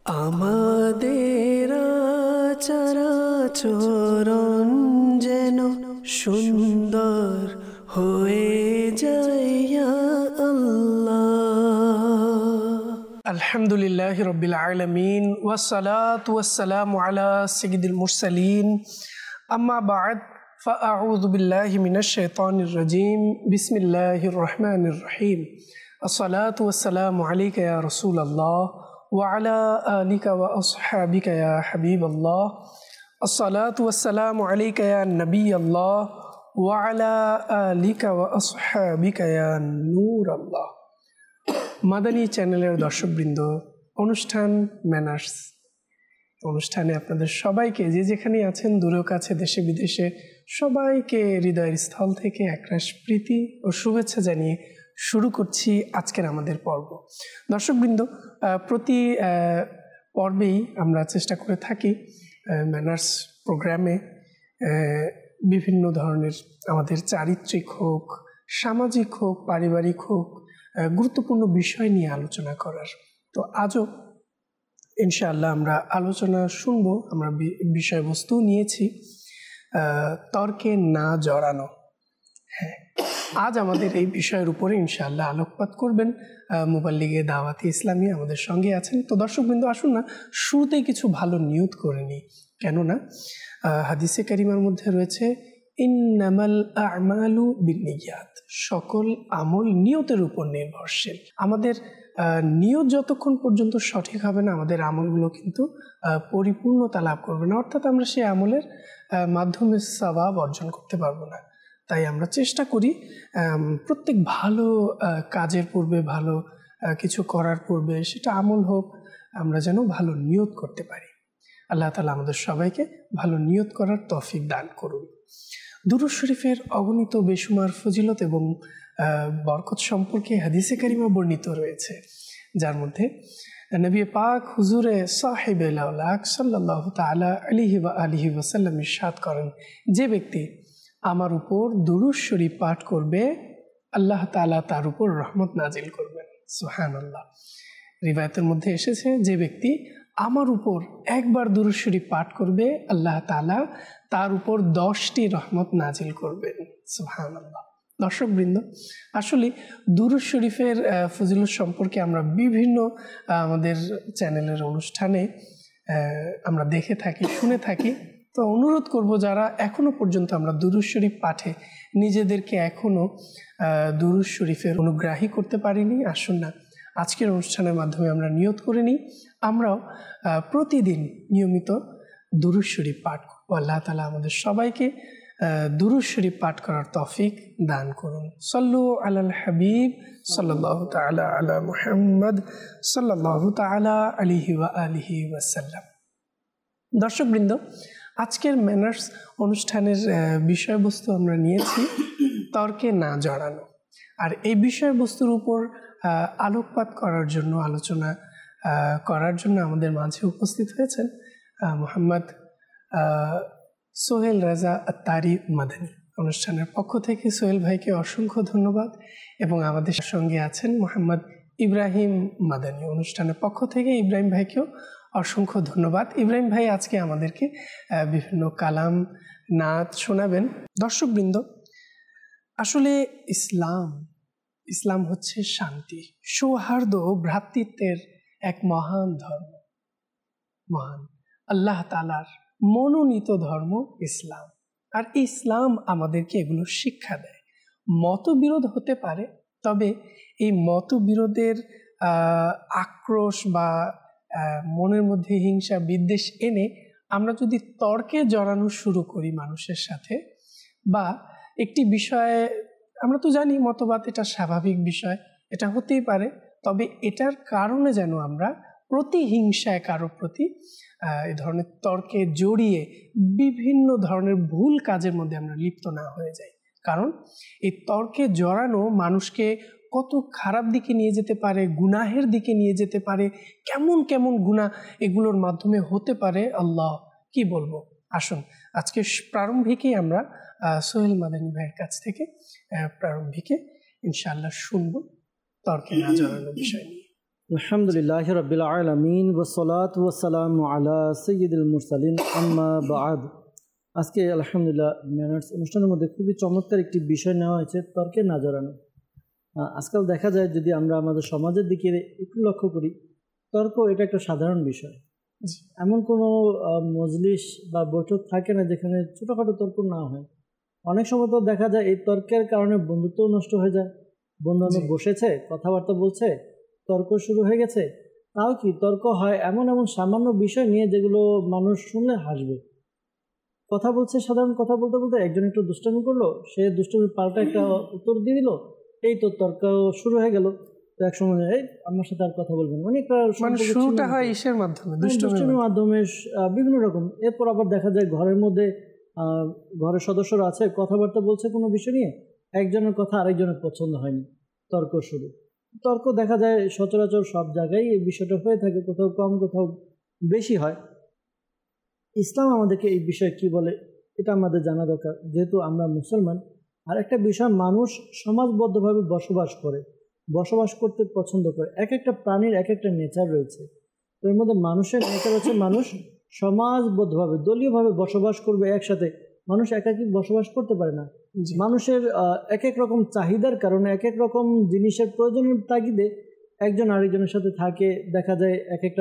আমাদের চরাচরণ যেন সুন্দর হয়ে যায় ইয়া আল্লাহ। আলহামদুলিল্লাহি রাব্বিল আলামিন ওয়াসসালাতু ওয়াসসালামু আলা সাইয়্যিদিল মুরসালিন আম্মা বা'দ ফাআউযু বিল্লাহি মিনাশ শাইতানির রাজীম বিসমিল্লাহির রহমানির রহিম আসসালাতু ওয়াসসালামু আলাইকা ইয়া রাসূলুল্লাহ ওয়ালা আলিকা ওয়া আসহাবিকা ইয়া হাবিবাল্লাহ আসসালাতু ওয়াসসালামু আলাইকা ইয়া নবিয়াল্লাহ ওয়ালা আলিকা ওয়া আসহাবিকা ইয়া নূরাল্লাহ। মাদানী চ্যানেলের দর্শকবৃন্দ, অনুষ্ঠান ম্যানার্স অনুষ্ঠানে আপনাদের সবাইকে, যে যেখানে আছেন দূরেও কাছে দেশে বিদেশে, সবাইকে হৃদয়ের স্থল থেকে একরাশ প্রীতি ও শুভেচ্ছা জানিয়ে শুরু করছি আজকের আমাদের পর্ব। দর্শকবৃন্দ, প্রতি পর্বেই আমরা চেষ্টা করে থাকি ম্যানার্স প্রোগ্রামে বিভিন্ন ধরনের আমাদের চারিত্রিক হোক, সামাজিক হোক, পারিবারিক হোক, গুরুত্বপূর্ণ বিষয় নিয়ে আলোচনা করার। তো আজও ইনশাআল্লাহ আমরা আলোচনা শুনবো। আমরা বিষয়বস্তু নিয়েছি তর্কে না জড়ানো। হ্যাঁ, আজ আমাদের এই বিষয়ের উপরে ইনশাআল্লাহ আলোকপাত করবেন মুবাল্লিগে দাওয়াতে ইসলামী আমাদের সঙ্গে আছেন। তো দর্শকবৃন্দ, আসুন না শুরুতেই কিছু ভালো নিয়ত করে নিই। কেননা হাদিসে কারিমার মধ্যে রয়েছে ইন্নামাল আমালু বিন্নিয়াত, সকল আমল নিয়তের উপর নির্ভরশীল। আমাদের নিয়ত যতক্ষণ পর্যন্ত সঠিক হবে না, আমাদের আমলগুলো কিন্তু পরিপূর্ণতা লাভ করবে না, অর্থাৎ আমরা সেই আমলের মাধ্যমে সওয়াব অর্জন করতে পারবো না। তাই আমরা চেষ্টা করি প্রত্যেক ভালো কাজের পূর্বে, ভালো কিছু করার পূর্বে, সেটা আমল হোক, আমরা যেন ভালো নিয়ত করতে পারি। আল্লাহ তাআলা আমাদের সবাইকে ভালো নিয়ত করার তৌফিক দান করুন। দুরূদ শরীফের অগণিত বেশুমার ফজিলত এবং বরকত সম্পর্কে হাদিসে কারিমা বর্ণিত রয়েছে, যার মধ্যে নবী পাক হুজুরে সাহিবে লাউলাক সাল্লাল্লাহু তাআলা আলাইহি ওয়া আলিহি ওয়াসাল্লাম ইরশাদ করেন, যে ব্যক্তি আমার উপর দুরূদ শরীফ পাঠ করবে, আল্লাহ তাআলা তার উপর রহমত নাজিল করবেন। সুবহানাল্লাহ। রিওয়ায়াতের মধ্যে এসেছে, যে ব্যক্তি আমার উপর একবার দুরূদ শরীফ পাঠ করবে, আল্লাহ তাআলা তার উপর 10টি রহমত নাজিল করবেন। সুবহানাল্লাহ। দর্শকবৃন্দ, আসলে দুরূদ শরীফের ফজিলত সম্পর্কে আমরা বিভিন্ন আমাদের চ্যানেলের অনুষ্ঠানে আমরা দেখে থাকি, শুনে থাকি। তো অনুরোধ করব, যারা এখনো পর্যন্ত আমরা দুরূদ শরীফ পাঠে নিজেদেরকে এখনো দুরূদ শরীফের অনুগ্রাহী করতে পারিনি, আসুন না আজকের অনুষ্ঠানের মাধ্যমে আমরা নিয়ত করে নিই, আমরাও প্রতিদিন নিয়মিত দুরূদ শরীফ পাঠ করব। আল্লাহ তাআলা আমাদের সবাইকে দুরূদ শরীফ পাঠ করার তৌফিক দান করুন। সাল্লু আলাল হাবিব সাল্লাল্লাহু তাআলা আলা মুহাম্মদ সাল্লাল্লাহু তাআলা আলাইহি ওয়া আলিহি ওয়াসাল্লাম। দর্শকবৃন্দ, আজকের ম্যানার্স অনুষ্ঠানের বিষয়বস্তু আমরা নিয়েছি তর্কে না জড়ানো। আর এই বিষয়বস্তুর উপর আলোকপাত করার জন্য, আলোচনা করার জন্য আমাদের মাঝে উপস্থিত হয়েছেন মোহাম্মদ সোহেল রাজা আত্তারি মাদানী। অনুষ্ঠানের পক্ষ থেকে সোহেল ভাইকে অসংখ্য ধন্যবাদ, এবং আমাদের সঙ্গে আছেন মোহাম্মদ ইব্রাহিম মাদানী। অনুষ্ঠানের পক্ষ থেকে ইব্রাহিম ভাইকেও অসংখ্য ধন্যবাদ। ইব্রাহিম ভাই আজকে আমাদেরকে বিভিন্ন কালাম, নাত শোনাবেন। দর্শকবৃন্দ, আসলে ইসলাম হচ্ছে শান্তি, সৌহার্দ্য, ভ্রাতৃত্বের এক মহান ধর্ম, মহান আল্লাহ তাআলার মনোনীত ধর্ম ইসলাম। আর ইসলাম আমাদেরকে এগুলো শিক্ষা দেয়। মতবিরোধ হতে পারে, তবে এই মতবিরোধের আক্রোশ বা মনের মধ্যে হিংসা বিদ্বেষ এনে আমরা যদি তর্কে জড়ানো শুরু করি মানুষের সাথে, বা একটি বিষয়ে, আমরা তো জানি মতবাদ এটা স্বাভাবিক বিষয়, এটা হতেই পারে, তবে এটার কারণে যেন আমরা প্রতিহিংসায় কারো প্রতি এই ধরনের তর্কে জড়িয়ে বিভিন্ন ধরনের ভুল কাজের মধ্যে আমরা লিপ্ত না হয়ে যাই। কারণ এই তর্কে জড়ানো মানুষকে কত খারাপ দিকে নিয়ে যেতে পারে, গুনাহের দিকে নিয়ে যেতে পারে, কেমন কেমন গুনাহ এগুলোর মাধ্যমে হতে পারে, আল্লাহ কি বলবো। আসুন আজকে প্রারম্ভিকেই আমরা সোহেল মাদানী ভাইয়ের কাছ থেকে প্রারম্ভিকে ইনশাআল্লাহ শুনবো তর্কে না জড়ানোর বিষয় নিয়ে। আলহামদুলিল্লাহি রাব্বিল আলামিন ওয়াসসালাতু ওয়াসসালামু আলা সাইয়্যিদিল মুরসালিন আম্মা বা'দ। আজকে আলহামদুলিল্লাহ ম্যানার্স অনুষ্ঠানের মধ্যে খুবই চমৎকার একটি বিষয় নেওয়া হয়েছে, তর্কে না জড়ানো। আজকাল দেখা যায়, যদি আমরা আমাদের সমাজের দিকে একটু লক্ষ্য করি, তর্ক এটা একটা সাধারণ বিষয়। এমন কোনো মজলিস বা বৈঠক থাকে না যেখানে ছোটোখাটো তর্ক না হয়। অনেক সময় তো দেখা যায় এই তর্কের কারণে বন্ধুত্বও নষ্ট হয়ে যায়। বন্ধু বান্ধব বসেছে, কথাবার্তা বলছে, তর্ক শুরু হয়ে গেছে। তাও কি তর্ক হয় এমন এমন সামান্য বিষয় নিয়ে যেগুলো মানুষ শুনলে হাসবে। কথা বলছে, সাধারণ কথা বলতে বলতে একজন একটু দুষ্টামি করলো, সে দুষ্টামির পাল্টা একটা উত্তর দিয়ে দিল, এই তো তর্ক শুরু হয়ে গেল। তো এক সময় এই আমার সাথে আর কথা বলবেন, অনেকটা শুরুটা হয় ইসের মাধ্যমে, দুষ্টামির মাধ্যমে, বিভিন্ন রকম। এরপর আবার দেখা যায় ঘরের মধ্যে ঘরের সদস্যরা আছে, কথাবার্তা বলছে কোনো বিষয় নিয়ে, একজনের কথা আরেকজনের পছন্দ হয়নি, তর্ক শুরু। তর্ক দেখা যায় সচরাচর সব জায়গায় এই বিষয়টা হয়ে থাকে, কোথাও কম কোথাও বেশি হয়। ইসলাম আমাদেরকে এই বিষয়ে কি বলে এটা আমাদের জানা দরকার, যেহেতু আমরা মুসলমান। আর একটা বিষয়, মানুষ সমাজবদ্ধভাবে বসবাস করতে পছন্দ করে। এক একটা প্রাণীর এক একটা নেচার রয়েছে। এর মধ্যে মানুষের নেচার হচ্ছে মানুষ সমাজবদ্ধভাবে, দলীয়ভাবে বসবাস করবে একসাথে। মানুষ একাকী বসবাস করতে পারে না। মানুষের এক এক রকম চাহিদার কারণে, এক এক রকম জিনিসের প্রয়োজনের তাগিদে একজন আরেকজনের সাথে থাকে। দেখা যায় এক একটা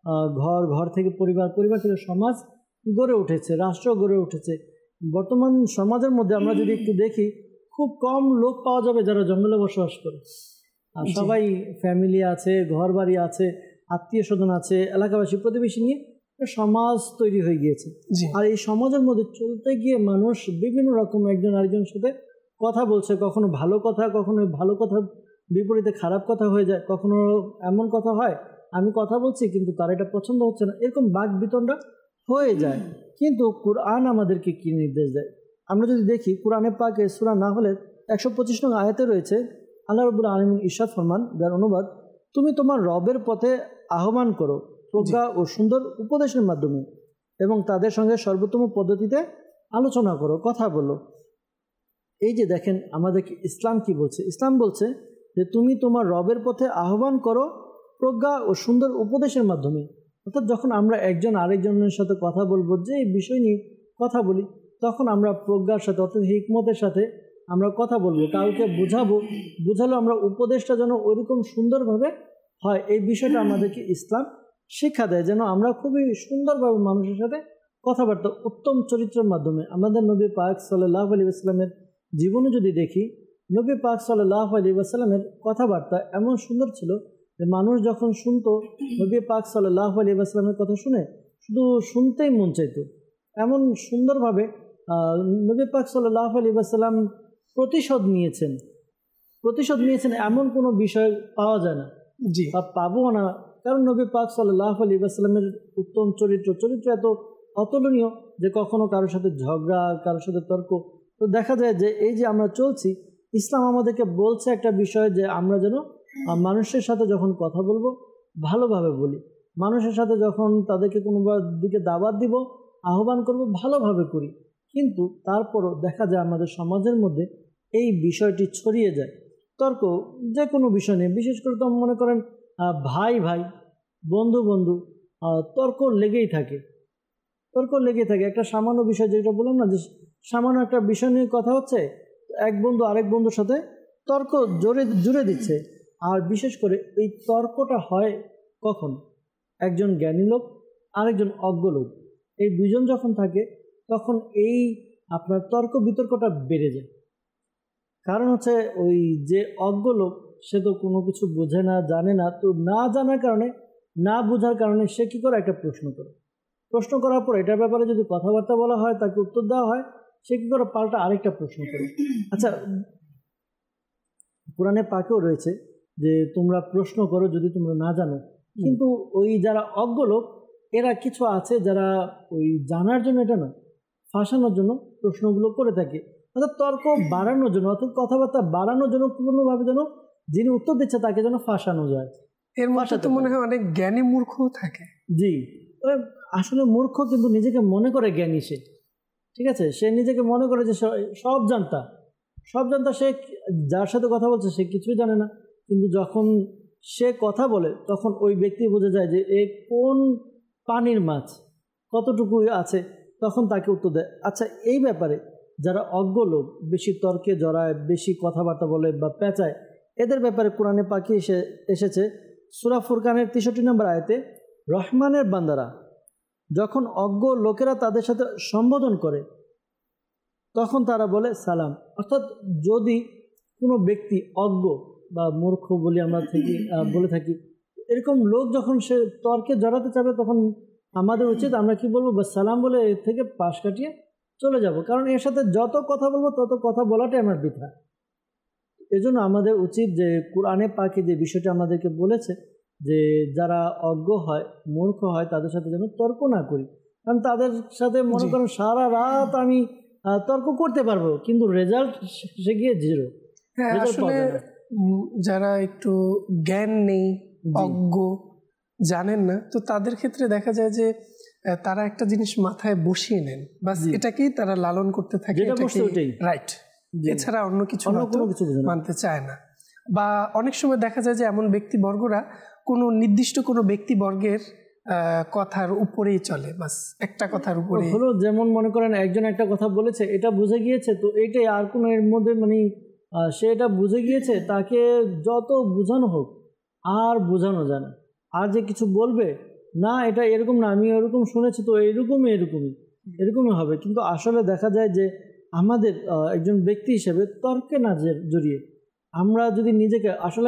ঘর থেকে পরিবার থেকে সমাজ গড়ে উঠেছে, রাষ্ট্র গড়ে উঠেছে। বর্তমান সমাজের মধ্যে আমরা যদি একটু দেখি, খুব কম লোক পাওয়া যাবে যারা জঙ্গলে বসবাস করে। আর সবাই ফ্যামিলি আছে, ঘর বাড়ি আছে, আত্মীয় স্বজন আছে, এলাকাবাসী প্রতিবেশী নিয়ে সমাজ তৈরি হয়ে গিয়েছে। আর এই সমাজের মধ্যে চলতে গিয়ে মানুষ বিভিন্ন রকম একজন আরেকজনের সাথে কথা বলছে। কখনো ভালো কথা, কখনো ভালো কথা বিপরীতে খারাপ কথা হয়ে যায়। কখনো এমন কথা হয়, আমি কথা বলছি কিন্তু তার এটা পছন্দ হচ্ছে না, এরকম বাক বিতণ্ডা হয়ে যায়। কিন্তু কুরআন আমাদেরকে কি নির্দেশ দেয়? আমরা যদি দেখি, কোরআনে পাকে সূরা নাহলের 125 নং আয়াতে রয়েছে, আল্লাহ রাব্বুল আলামিন ইরশাদ ফরমান, যার অনুবাদ, তুমি তোমার রবের পথে আহ্বান করো প্রজ্ঞা ও সুন্দর উপদেশের মাধ্যমে, এবং তাদের সঙ্গে সর্বোত্তম পদ্ধতিতে আলোচনা করো, কথা বলো। এই যে দেখেন আমাদেরকে ইসলাম কি বলছে। ইসলাম বলছে যে তুমি তোমার রবের পথে আহ্বান করো প্রজ্ঞা ও সুন্দর উপদেশের মাধ্যমে। অর্থাৎ যখন আমরা একজন আরেকজনের সাথে কথা বলবো, যে এই বিষয় নিয়ে কথা বলি, তখন আমরা প্রজ্ঞার সাথে, অর্থাৎ হিকমতের সাথে আমরা কথা বলবো। কাউকে বুঝালো আমরা উপদেশটা যেন ওইরকম সুন্দরভাবে হয়, এই বিষয়টা আমাদেরকে ইসলাম শিক্ষা দেয়, যেন আমরা খুবই সুন্দরভাবে মানুষের সাথে কথাবার্তা, উত্তম চরিত্রের মাধ্যমে। আমাদের নবী পাক সাল্লাল্লাহু আলাইহি ওয়াসাল্লামের জীবনে যদি দেখি, নবী পাক সাল্লাল্লাহু আলাইহি ওয়াসাল্লামের কথাবার্তা এমন সুন্দর ছিল যে মানুষ যখন শুনতো, নবী পাক সাল্লাল্লাহু আলাইহি ওয়াসাল্লামের কথা শুনে শুধু শুনতেই মন চাইত। এমন সুন্দরভাবে নবী পাক সাল্লাল্লাহু আলাইহি ওয়াসাল্লাম প্রতিশোধ নিয়েছেন এমন কোনো বিষয় পাওয়া যায় না, বা পাবো না। কারণ নবী পাক সাল্লাল্লাহু আলাইহি ওয়াসাল্লামের উত্তম চরিত্র এত অতুলনীয় যে কখনো কারোর সাথে ঝগড়া, কারোর সাথে তর্ক। তো দেখা যায় যে এই যে আমরা চলছি, ইসলাম আমাদেরকে বলছে একটা বিষয়, যে আমরা যেন মানুষের সাথে যখন কথা বলবো ভালোভাবে বলি, মানুষের সাথে যখন তাদেরকে কোনো দিকে দাওয়াত দিব, আহ্বান করব, ভালোভাবে করি। কিন্তু তারপরও দেখা যায় আমাদের সমাজের মধ্যে এই বিষয়টি ছড়িয়ে যায়। তর্ক যে কোনো বিষয় নিয়ে, বিশেষ করে তো মনে করেন ভাই বন্ধু তর্ক লেগেই থাকে। একটা সামান্য বিষয়, যেটা বললাম না, যে সামান্য একটা বিষয় নিয়ে কথা হচ্ছে, এক বন্ধু আরেক বন্ধুর সাথে তর্ক জুড়ে দিচ্ছে। আর বিশেষ করে এই তর্কটা হয় কখন? একজন জ্ঞানী লোক, আরেকজন অজ্ঞ লোক, এই দুজন যখন থাকে, তখন এই আপনার তর্ক বিতর্কটা বেড়ে যায়। কারণ হচ্ছে ওই যে অজ্ঞ লোক, সে তো কোনো কিছু বোঝে না, জানে না। তো না জানার কারণে, না বোঝার কারণে সে কী করে? একটা প্রশ্ন করার পর এটার ব্যাপারে যদি কথাবার্তা বলা হয়, তাকে উত্তর দেওয়া হয়, সে কী করে? পাল্টা আরেকটা প্রশ্ন করে। আচ্ছা, কোরআনে পাকেও রয়েছে যে তোমরা প্রশ্ন করো যদি তোমরা না জানো। কিন্তু ওই যারা অজ্ঞ লোক, এরা কিছু আছে যারা ওই জানার জন্য, এটা না, ফাঁসানোর জন্য প্রশ্নগুলো করে থাকে। অর্থাৎ তর্ক বাড়ানোর জন্য, অর্থাৎ কথাবার্তা বাড়ানোর জন্য, পূর্ণভাবে যেন যিনি উত্তর দিচ্ছে তাকে যেন ফাঁসানো যায়। এর মধ্যে তো মনে হয় অনেক জ্ঞানী মূর্খও থাকে। জি, আসলে মূর্খ কিন্তু নিজেকে মনে করে জ্ঞানী সে, ঠিক আছে? সে নিজেকে মনে করে যে সব জানতা। সে যার সাথে কথা বলছে সে কিছুই জানে না। কিন্তু যখন সে কথা বলে তখন ওই ব্যক্তি বোঝা যায় যে এ কোন পানির মাছ, কতটুকু আছে, তখন তাকে উত্তর দেয়। আচ্ছা, এই ব্যাপারে যারা অজ্ঞ লোক, বেশি তর্কে জড়ায়, বেশি কথাবার্তা বলে বা পেঁচায়, এদের ব্যাপারে কোরআনে পাকি এসেছে সূরা ফুরকানের 63 নম্বর আয়াতে, রহমানের বান্দারা যখন অজ্ঞ লোকেরা তাদের সাথে সম্বোধন করে তখন তারা বলে সালাম। অর্থাৎ যদি কোনো ব্যক্তি অজ্ঞ বা মূর্খ বলি আমরা বলে থাকি, এরকম লোক যখন সে তর্কে জড়াতে চাবে তখন আমাদের উচিত আমরা কি বলবো, বা সালাম বলে এর থেকে পাশ কাটিয়ে চলে যাব, কারণ এর সাথে যত কথা বলবো তত কথা বলাটাই আমার বৃথা। এজন্য আমাদের উচিত যে কোরআনে পাকে যে বিষয়টা আমাদেরকে বলেছে যে যারা অজ্ঞ হয়, মূর্খ হয়, তাদের সাথে যেন তর্ক না করি, কারণ তাদের সাথে মনে করেন সারা রাত আমি তর্ক করতে পারবো, কিন্তু রেজাল্ট সে গিয়ে জিরো। হ্যাঁ, আসলে যারা একটু জ্ঞান নেই, অজ্ঞ, জানেন না, তো তাদের ক্ষেত্রে দেখা যায় যে তারা একটা জিনিস মাথায় বসিয়ে নেন, বাস এটাকেই তারা লালন করতে থাকে, রাইট, এছাড়া অন্য কিছু মানতে চায় না। বা অনেক সময় দেখা যায় যে এমন ব্যক্তিবর্গরা কোনো নির্দিষ্ট কোনো ব্যক্তিবর্গের কথার উপরেই চলে, বাস একটা কথার উপরে হলো। যেমন মনে করেন একজন একটা কথা বলেছে, এটা বুঝে গিয়েছে, তো এটাই আর কোনো এর মধ্যে মানে সে এটা বুঝে গিয়েছে, তাকে যত বোঝানো হোক আর বোঝানো যায় না, আর যে কিছু বলবে না এটা এরকম না, আমি এরকম শুনেছি, তো এরকমই হবে। কিন্তু আসলে দেখা যায় যে আমাদের একজন ব্যক্তি হিসেবে তর্কে না জড়িয়ে আমরা যদি নিজেকে আসলে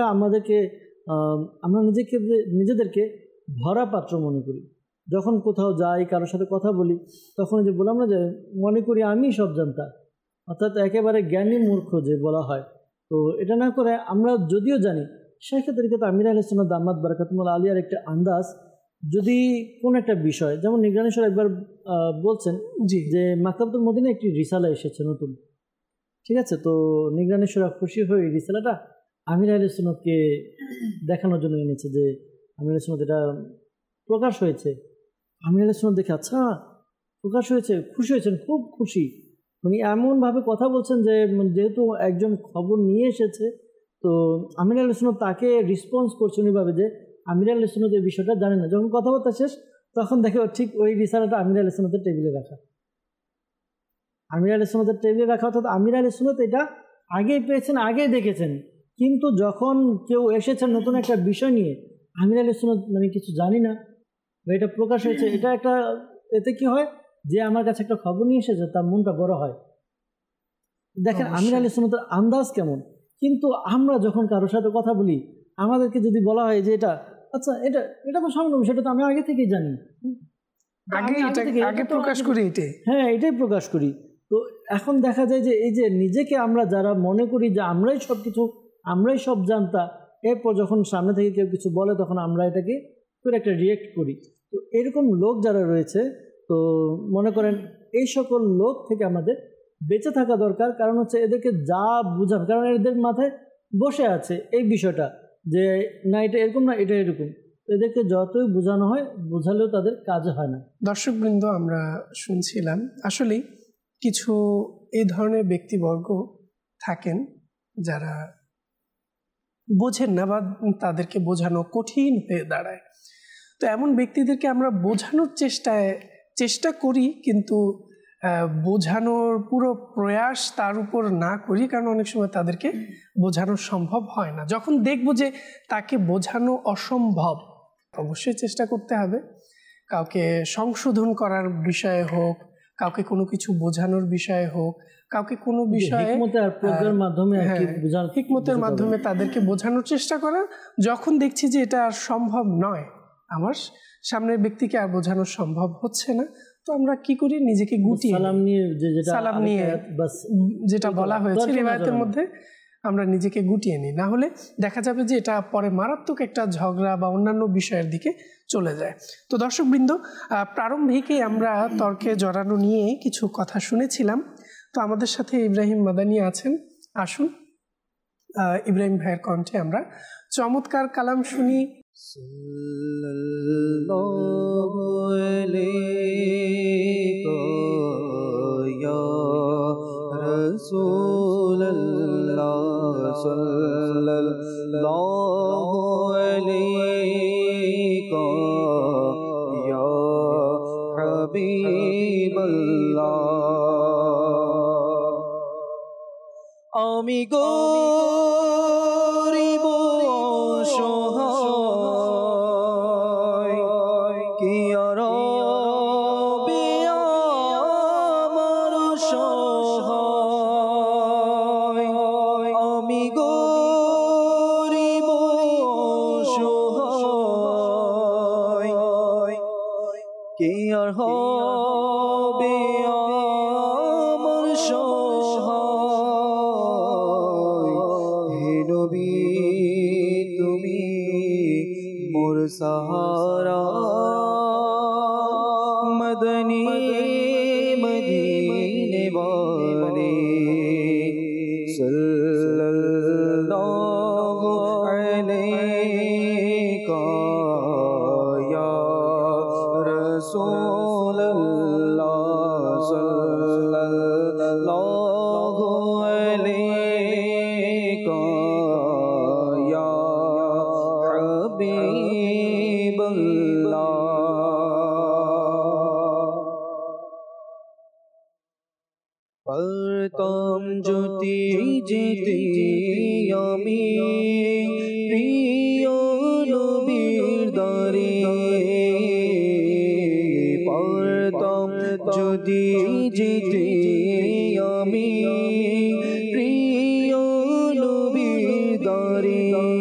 আমরা নিজেদেরকে ভরা পাত্র মনে করি। যখন কোথাও যাই, কারোর সাথে কথা বলি, তখন যে বললাম না যে মনে করি আমি সব জানতা, অর্থাৎ একেবারে জ্ঞানী মূর্খ যে বলা হয়। তো এটা না করে আমরা যদিও জানি, শেখ তরিকত আমির আহলে সুন্নাত দামাত বারাকাতুহুল আলিয়ার একটা আন্দাজ, যদি কোন একটা বিষয়, যেমন নিগরানীশ্বর একবার বলছেন যে মাকতাবতুল মদিনা একটি রিসালা এসেছে নতুন, ঠিক আছে, তো নিগরানীশ্বর খুশি হয়ে এই রিসালাটা আমির আহলে সুন্নাতকে দেখানোর জন্য এনেছে যে আমির আহলে সুন্নাত এটা প্রকাশ হয়েছে। আমির আহলে সুন্নাত দেখে আচ্ছা প্রকাশ হয়েছে, খুশি হয়েছেন, খুব খুশি, মানে এমনভাবে কথা বলছেন যে যেহেতু একজন খবর নিয়ে এসেছে, তো আমির আহলে সুন্নাত তাকে রেসপন্স করছেন এইভাবে যে আমির আহলে সুন্নাত এই বিষয়টা জানে না। যখন কথাবার্তা শেষ তখন দেখে ঠিক ওই রিসালাটা আমির আহলে সুন্নাতের টেবিলে রাখা, আমির আহলে সুন্নাতের টেবিলে রাখা, অর্থাৎ আমির আহলে সুন্নাত এটা আগেই পেয়েছেন, আগেই দেখেছেন, কিন্তু যখন কেউ এসেছেন নতুন একটা বিষয় নিয়ে, আমির আহলে সুন্নাত মানে কিছু জানি না বা এটা প্রকাশ হয়েছে, এটা একটা এতে কি হয় যে আমার কাছে একটা খবর নিয়ে এসেছে, তার মনটা বড় হয়। দেখেন আমির আহলে সুন্নাতের আন্দাজ কেমন। কিন্তু আমরা যখন কারোর সাথে কথা বলি, আমাদেরকে যদি বলা হয় যে এটা আচ্ছা এটা তো সামান্য বিষয়, এটা তো আমি আগে থেকেই জানি, আগে প্রকাশ করি, হ্যাঁ এটাই প্রকাশ করি। তো এখন দেখা যায় যে এই যে নিজেকে আমরা যারা মনে করি যে আমরাই সব কিছু, আমরাই সব জানতা, এরপর যখন সামনে থেকে কেউ কিছু বলে তখন আমরা এটাকে করে একটা রিয়েক্ট করি। তো এরকম লোক যারা রয়েছে, তো মনে করেন এই সকল লোক থেকে আমাদের বেঁচে থাকা দরকার। কারণ হচ্ছে এদেরকে যা বুঝাবে, কারণ এদের মাথায় বসে আছে এই বিষয়টা যে না এটা এরকম না এটা এরকম, এদেরকে যতই বোঝানো হয় বোঝালেও তাদের কাজ হয় না। দর্শকবৃন্দ, আমরা শুনছিলাম আসলেই কিছু এই ধরনের ব্যক্তিবর্গ থাকেন যারা বোঝেন না বা তাদেরকে বোঝানো কঠিন হয়ে দাঁড়ায়। তো এমন ব্যক্তিদেরকে আমরা বোঝানোর চেষ্টা করি, কিন্তু বোঝানোর পুরো প্রয়াস তার উপর না করি, কারণ অনেক সময় তাদেরকে বোঝানো সম্ভব হয় না। যখন দেখব যে তাকে বোঝানো অসম্ভব, অবশ্যই চেষ্টা করতে হবে, কাউকে সংশোধন করার বিষয়ে হোক, কাউকে কোনো কিছু বোঝানোর বিষয়ে হোক, কাউকে কোনো বিষয়ে হিকমতের মাধ্যমে তাদেরকে বোঝানোর চেষ্টা করা। যখন দেখছি যে এটা আর সম্ভব নয়, আমার সামনের ব্যক্তিকে আর বোঝানো সম্ভব হচ্ছে না, তো আমরা কি করি, নিজেকে গুটিয়ে সালাম নিয়ে যেটা বলা হয়েছে রিওয়ায়াতের মধ্যে, আমরা নিজেকে গুটিয়ে নিই। না হলে দেখা যাবে যে এটা পরে মারাত্মক একটা ঝগড়া বা অন্যান্য বিষয়ের দিকে চলে যায়। তো দর্শকবৃন্দ, প্রারম্ভিকেই আমরা তর্কে জড়ানো নিয়ে কিছু কথা শুনেছিলাম। তো আমাদের সাথে ইব্রাহিম মাদানী আছেন, আসুন ইব্রাহিম ভাইয়ের কণ্ঠে আমরা চমৎকার কালাম শুনি। Rasulullah sallallahu হাবিবাল্লাহ আমি গরিব অসহায় কি আর হবে আমার সহায় আমি গরিব অসহায় কি আর হবে আমার সহায় হে নবী তুমি মোর সাহারা মদনী মদিনে वाले सल्लल्लाहु अलैका या रसूल अल्लाह सल्लल्लाहु अलैका या हबीब अल्लाह পারতাম যদি যেতে আমি প্রিয় নবীর দ্বারে পারতাম যদি যেতে আমি প্রিয় নবীর দ্বারে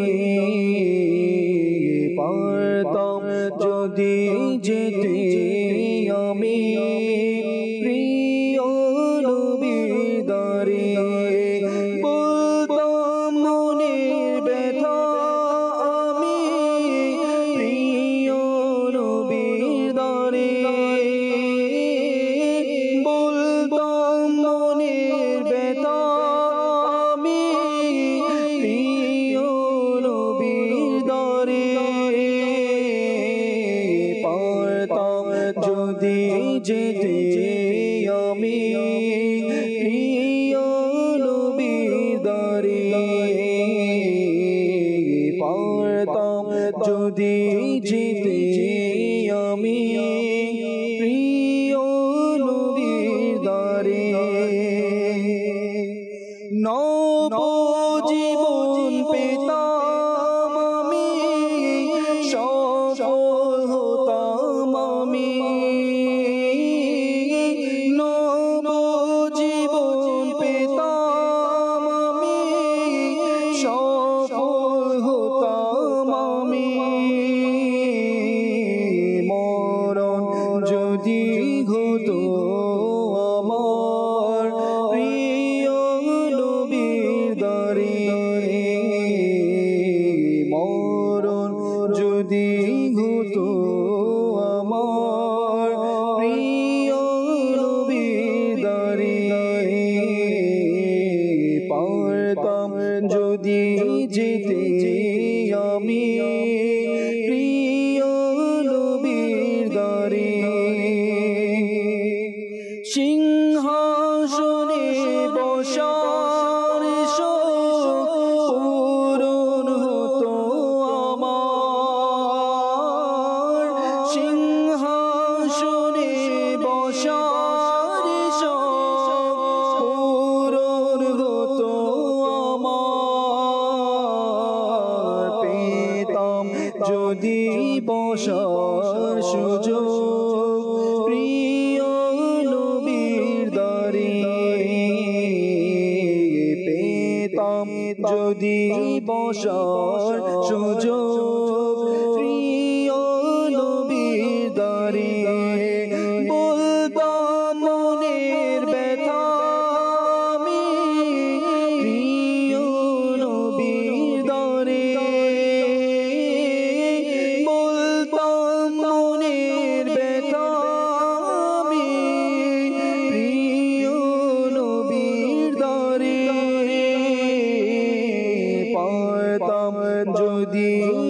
পারতাম যদি যেতে আমি প্রিয় নবীর দ্বারে বলতাম মনের ব্যথা আমি প্রিয় নবীর দ্বারে বলতাম মনের ব্যথা আমি প্রিয় নবীর দ্বারে পারতাম যদি যেতে আমি প্রিয় নবীর দ্বারে পারতাম যদি যেতে আমি প্রিয় নবীর দ্বারে নবজীবন পেতাম আমি সফল হতাম আমি নবজীবন পেতাম আমি সফল হতাম আমি মরণ যদি হতো আমার প্রিয় নবীর দ্বারে মরণ যদি হতো আমার প্রিয় নবীর দ্বারে পারতাম যদি যেতে আমি প্রিয় নবীর দ্বারে সিংহাসনে বসার পূরণ হতো আমার সিংহাসনে বসার পূরণ হতো আমার পেতাম যদি বসার সুযোগ প্রিয় নবীর দ্বারে পেতাম যদি বসার সুযোগ প্রিয় নবীর দ্বারে বলতাম মনের ব্যথা আমি প্রিয় নবীর দ্বারে বলতাম মনের ব্যথা আমি প্রিয় নবীর দ্বারে পারতাম যদি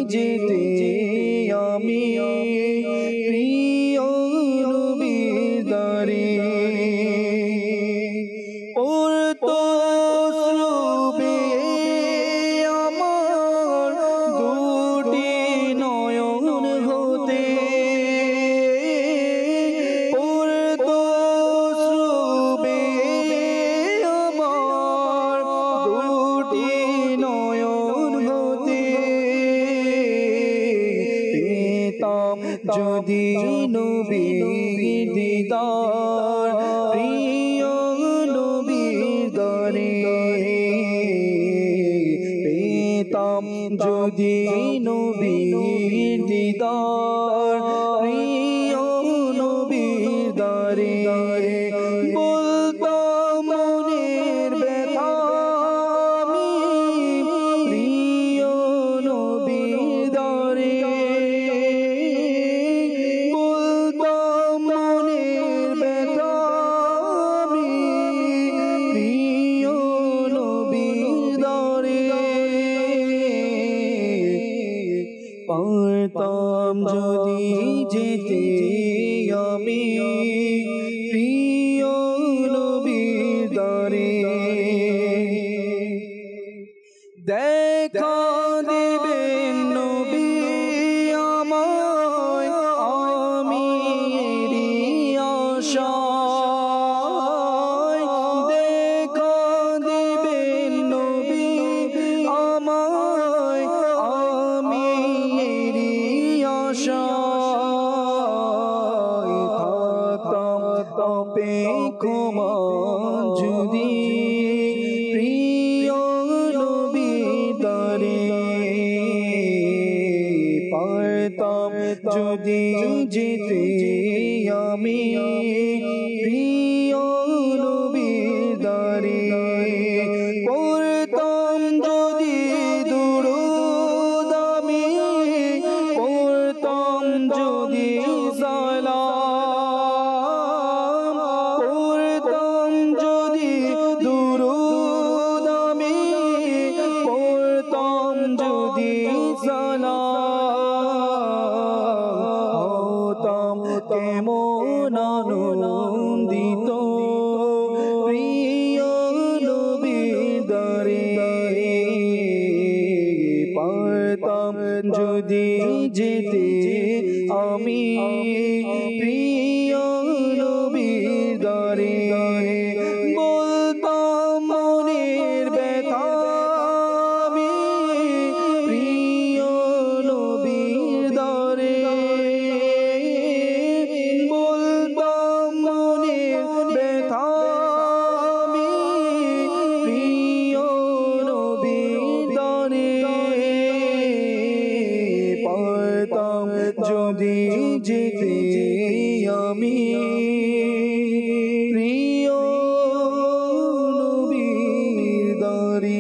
নবীর দিদার প্রিয় নবীর দরে পেতাম যদি নবীর দিদার প্রিয় নবীর দরে বলতাম মনের ব্যথা আমি প্রিয় নবীর দরে বলতাম মনের ব্যথা আমি প্রিয় নবীর দরে পারতাম যদি যেতে আমি প্রিয় নবীর দরে দেখা দেবেন নবী আমায় আমি আশায় দেখা দেবেন নবী আমায় আমি আশায় থাকতাম তবে ক্ষমা যদি প্রিয় নবীর দরে পারতাম যদি যেতে আমি প্রিয় নবীর দরে পড়তাম যদি দুরূদ আমি পড়তাম যদি সালাম পড়তাম যদি দুরূদ আমি পড়তাম যদি সালাম হতাম কেমন আনন্দিত প্রিয় নবীর দরে পারতাম যদি যেতে আমি প্রিয় নবীর দরে বলতাম মনের ব্যথা আমি প্রিয় নবীর দরে বলতাম মনের ব্যথা আমি প্রিয় নবীর দরে পারতাম যদি যেতে আমি প্রিয় নবীর দরে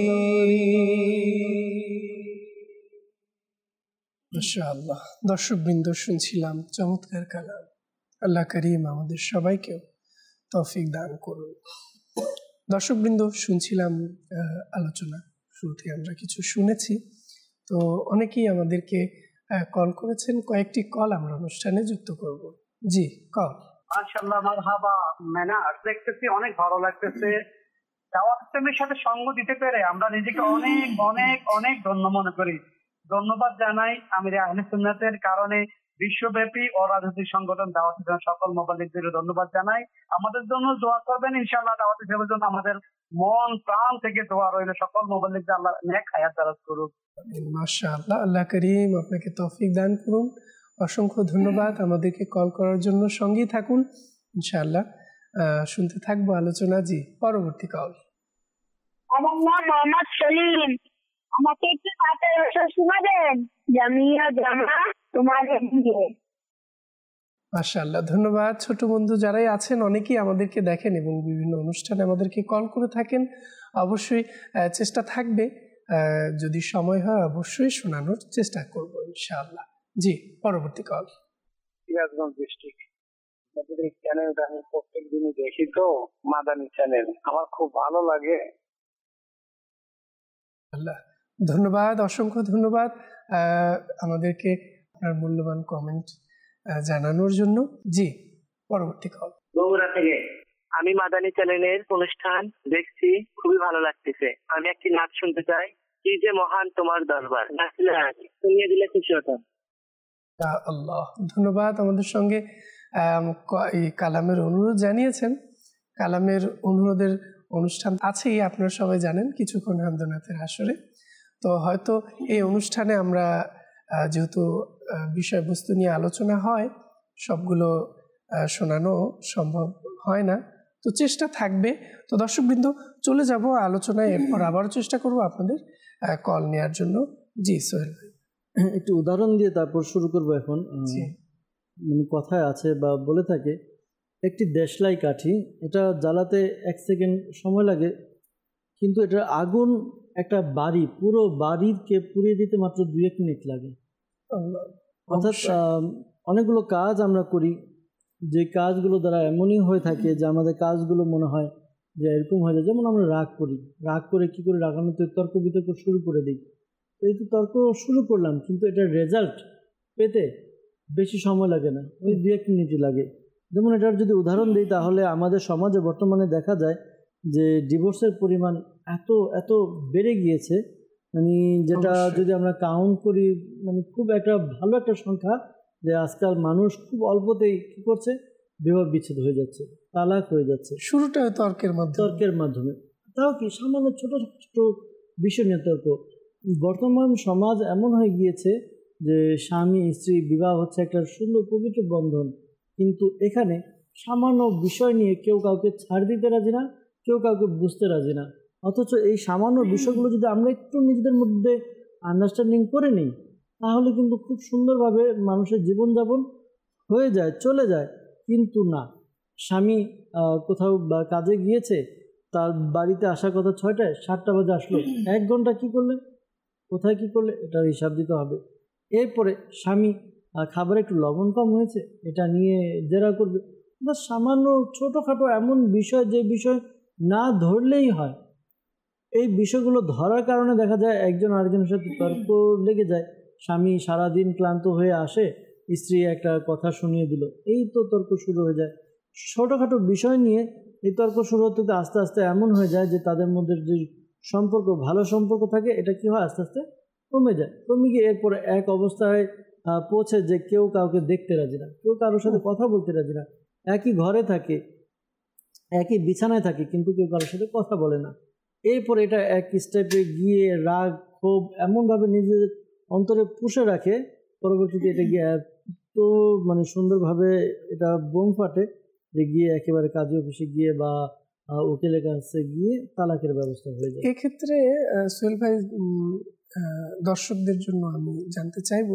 মাশাআল্লাহ। দর্শকবৃন্দ, শুনছিলাম চমৎকার কালাম। আল্লাহ করিম আমাদের সবাইকেও তৌফিক দান করুন। দর্শকবৃন্দ, শুনছিলাম আলোচনা। শুরুতে আমরা কিছু শুনেছি, তো অনেকেই আমাদেরকে কল করেছেন। কয়েকটি কল আমরা অনুষ্ঠানে যুক্ত করব। জি, কল। মাশাআল্লাহ, মারহাবা। ম্যানার দেখতেছি, অনেক ভালো লাগতেছে। দাওয়াত ইসলামের সাথে সঙ্গ দিতে পেরে আমরা নিজেকে অনেক অনেক অনেক ধন্য মনে করি। ধন্যবাদ জানাই আমিরে আহলে সুন্নাতের কারণে বিশ্বব্যাপী ও রাজনৈতিক সংগঠন দাওয়াত ইসলামের সকল মোবাল্লিগদের ধন্যবাদ জানাই। আমাদের জন্য দোয়া করবেন ইনশাআল্লাহ। দাওয়াত ইসলামের জন্য আমাদের মন প্রাণ থেকে দোয়া রইল। সকল মোবাল্লিগদের আল্লাহ নেক হায়াত দারাজ করুন। মাশাআল্লাহ, আল্লাহ করিম আপনাকে তৌফিক দান করুন। অসংখ্য ধন্যবাদ আমাদেরকে কল করার জন্য। সঙ্গেই থাকুন ইনশাআল্লাহ, শুনতে থাকবো আলোচনা। জি, পরবর্তী কল। আমার নাম মোহাম্মদ সলিম। আমাকে একটি পাঠের রসদ শোনাবেন? জামিয়া জামা তোমাদের দিয়ে। মাশাআল্লাহ, ধন্যবাদ। ছোট বন্ধু যারাই আছেন, অনেকেই আমাদেরকে দেখেন এবং বিভিন্ন অনুষ্ঠানে আমাদেরকে কল করে থাকেন। অবশ্যই চেষ্টা থাকবে, যদি সময় হয় অবশ্যই শোনানোর চেষ্টা করব ইনশাআল্লাহ। জি, পরবর্তী কল। সিরাজগঞ্জ ডিস্ট্রিক্ট। আপনাদের চ্যানেলটা আমি প্রত্যেক দিনই দেখি, তো মাদানী চ্যানেল আমার খুব ভালো লাগে। আল্লাহ, ধন্যবাদ, অসংখ্য ধন্যবাদ আমাদেরকে আপনার মূল্যবান কমেন্ট জানানোর জন্য। জি, পরবর্তী কল। বগুড়া থেকে। আমি মাদানী চ্যানেলের অনুষ্ঠান দেখছি, খুবই ভালো লাগতেছে। আমি একটি নাচ শুনতে চাই। কি যে মহান তোমার দরবার, শুনিয়ে দিলে খুশি হতাম। আল্লাহ, ধন্যবাদ। আমাদের সঙ্গে এই কালামের অনুরোধ জানিয়েছেন। কালামের অনুরোধের অনুষ্ঠান আছেই, আপনারা সবাই জানেন, কিছুক্ষণ হামদনাথের আসরে। তো হয়তো এই অনুষ্ঠানে আমরা যেহেতু বিষয়বস্তু নিয়ে আলোচনা হয়, সবগুলো শোনানো সম্ভব হয় না, তো চেষ্টা থাকবে। তো দর্শকবৃন্দ, চলে যাব আলোচনায়, এরপর আবারও চেষ্টা করব আপনাদের কল নেওয়ার জন্য। জি সোহেল ভাই, একটু উদাহরণ দিয়ে তারপর শুরু করব। এখন মানে কথায় আছে বা বলে থাকে, একটি দেশলাই কাঠি, এটা জ্বালাতে 1 সেকেন্ড সময় লাগে, কিন্তু এটা আগুন একটা বাড়ি, পুরো বাড়িকে পুড়িয়ে দিতে মাত্র 2-1 মিনিট লাগে। অর্থাৎ অনেকগুলো কাজ আমরা করি, যে কাজগুলো দ্বারা এমনই হয়ে থাকে যে আমাদের কাজগুলো মনে হয় যে এরকম হয়ে যায়। যেমন আমরা রাগ করি, রাগ করে কী করে, রাগানোতে তর্ক বিতর্ক শুরু করে দিই। তো এই তো তর্ক শুরু করলাম, কিন্তু এটার রেজাল্ট পেতে বেশি সময় লাগে না, ওই 2-1 মিনিটই লাগে। যেমন এটার যদি উদাহরণ দিই, তাহলে আমাদের সমাজে বর্তমানে দেখা যায় যে ডিভোর্সের পরিমাণ এত এত বেড়ে গিয়েছে, মানে যেটা যদি আমরা কাউন্ট করি, মানে খুব একটা ভালো একটা সংখ্যা, যে আজকাল মানুষ খুব অল্পতেই কী করছে, বিবাহ বিচ্ছেদ হয়ে যাচ্ছে, তালাক হয়ে যাচ্ছে। শুরুটা তর্কের মাধ্যমে, তাও কি সামান্য ছোট ছোট বিষয় নিয়ে তর্ক। বর্তমান সমাজ এমন হয়ে গিয়েছে যে স্বামী স্ত্রী বিবাহ হচ্ছে একটা সুন্দর পবিত্র বন্ধন, কিন্তু এখানে সামান্য বিষয় নিয়ে কেউ কাউকে ছাড় দিতে রাজি না, কেউ কাউকে বুঝতে রাজি না। অথচ এই সামান্য বিষয়গুলো যদি আমরা একটু নিজেদের মধ্যে আন্ডারস্ট্যান্ডিং করে নিই, তাহলে কিন্তু খুব সুন্দরভাবে মানুষের জীবনযাপন হয়ে যায়, চলে যায়। কিন্তু না, স্বামী কোথাও বা কাজে গিয়েছে, তার বাড়িতে আসার কথা 6টায়, 7টা বাজে আসলো, 1 ঘন্টা কী করলে, কোথায় কী করলে, এটার হিসাব দিতে হবে। এরপরে স্বামী খাবারে একটু লবণ কম হয়েছে, এটা নিয়ে জেরা করবে। বা সামান্য ছোটোখাটো এমন বিষয়, যে বিষয় না ধরলেই হয়, এই বিষয়গুলো ধরার কারণে দেখা যায় একজন আরেকজনের সাথে তর্ক লেগে যায়। স্বামী সারাদিন ক্লান্ত হয়ে আসে, স্ত্রী একটা কথা শুনিয়ে দিল, এই তো তর্ক শুরু হয়ে যায়। ছোটোখাটো বিষয় নিয়ে এই তর্ক শুরু হতে আস্তে আস্তে এমন হয়ে যায় যে তাদের মধ্যে যে সম্পর্ক, ভালো সম্পর্ক থাকে, এটা কী হয়, আস্তে আস্তে কমে যায়। কমে গিয়ে এরপরে এক অবস্থায় পৌঁছে যে কেউ কাউকে দেখতে রাজি না, কেউ কারোর সাথে কথা বলতে রাজি না। একই ঘরে থাকে, একই বিছানায় থাকে, কিন্তু কেউ কারোর সাথে কথা বলে না। এরপর এটা এক স্টেপে গিয়ে রাগ ক্ষোভ এমনভাবে নিজের অন্তরে পুষে রাখে, পরবর্তীতে এটা গিয়ে তো মানে সুন্দরভাবে এটা বোম ফাটে, যে গিয়ে একেবারে কাজী অফিসে গিয়ে বা উকিলের কাছে গিয়ে তালাকের ব্যবস্থা হয়ে যায়। এক্ষেত্রে সোহেল ভাই, দর্শকদের জন্য আমি জানতে চাইব,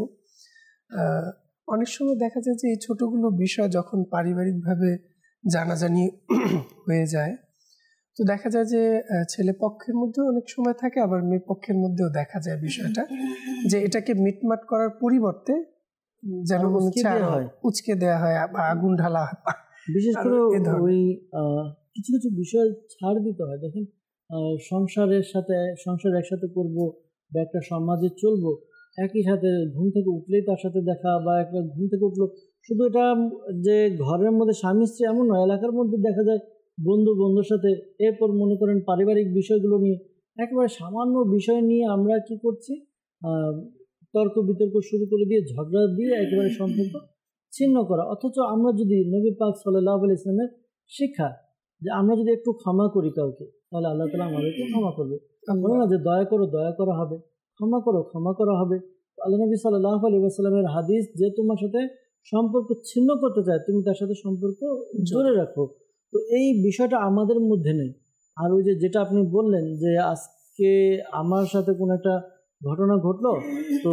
অনেক সময় দেখা যায় যে এই ছোটগুলো বিষয় যখন পারিবারিকভাবে জানাজানি হয়ে যায়, তো দেখা যায় যে ছেলে পক্ষের মধ্যেও অনেক সময় থাকে, আবার মেয়ে পক্ষের মধ্যেও দেখা যায় বিষয়টা, যে এটাকে মিটমাট করার পরিবর্তে যেন উচকে দেওয়া হয় বা আগুন ঢালা হয়। বিশেষ করে ওই কিছু কিছু বিষয় ছাড় দিতে হয়। দেখেন, সংসার একসাথে করব বা একটা সমাজে চলবো, একই সাথে ঘুম থেকে উঠলেই তার সাথে দেখা, বা একটা ঘুম থেকে উঠলো, শুধু এটা যে ঘরের মধ্যে স্বামী স্ত্রী এমন নয়, এলাকার মধ্যে দেখা যায় বন্ধুর সাথে। এরপর মনে করেন পারিবারিক বিষয়গুলো নিয়ে, একেবারে সামান্য বিষয় নিয়ে আমরা কি করছি, তর্ক বিতর্ক শুরু করে দিয়ে, ঝগড়া দিয়ে একেবারে সম্পর্ক ছিন্ন করা। অথচ আমরা যদি নবী পাক সাল্লাল্লাহু আলাইহি ওয়াসাল্লামের শিক্ষা, যে আমরা যদি একটু ক্ষমা করি কাউকে, তাহলে আল্লাহ তাআলা আমাদেরকে ক্ষমা করবে। বলে না যে দয়া করো, দয়া করা হবে, ক্ষমা করো, ক্ষমা করা হবে। আল্লাহ নবী সাল্লাল্লাহু আলাইহি ওয়াসাল্লামের হাদিস, যে তোমার সাথে সম্পর্ক ছিন্ন করতে চায়, তুমি তার সাথে সম্পর্ক জোরে রাখো। তো এই বিষয়টা আমাদের মধ্যে নেই। আর ওই যেটা আপনি বললেন, যে আজকে আমার সাথে কোনো একটা ঘটনা ঘটলো, তো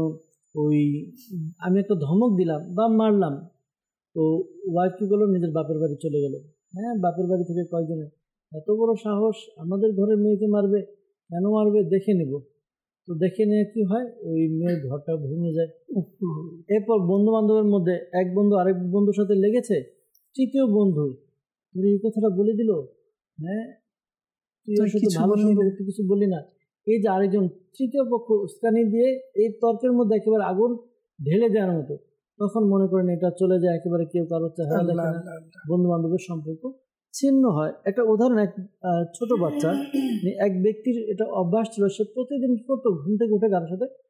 ওই আমি একটা ধমক দিলাম বা মারলাম, তো ওয়াইফ কী করলো, নিজের বাপের বাড়ি চলে গেল। হ্যাঁ, বাপের বাড়ি থেকে কয়েকজনে, এত বড় সাহস, আমাদের ঘরের মেয়েকে মারবে, কেন মারবে, দেখে নেব। তো দেখে নিয়ে কী হয়, ওই মেয়ের ঘরটা ভেঙে যায়। এরপর বন্ধু বান্ধবের মধ্যে এক বন্ধু আরেক বন্ধুর সাথে লেগেছে, তৃতীয় বন্ধু তুই এই কথাটা বলে দিল, হ্যাঁ তুই কিছু বললি না। এই যে আরেকজন তৃতীয় পক্ষ উস্কানি দিয়ে এই তর্কের মধ্যে একেবারে আগুন ঢেলে দেওয়ার মতো, তখন মনে করেন এটা চলে যায়, একেবারে কেউ কারোর চেহারা দেখে না, বন্ধু বান্ধবের সম্পর্ক ছিন্ন হয়। একটা উদাহরণ, এক ছোট বাচ্চা, এক ব্যক্তির এটা অভ্যাস ছিল, সে প্রতিদিন করতো, ঘুম থেকে উঠে কারোর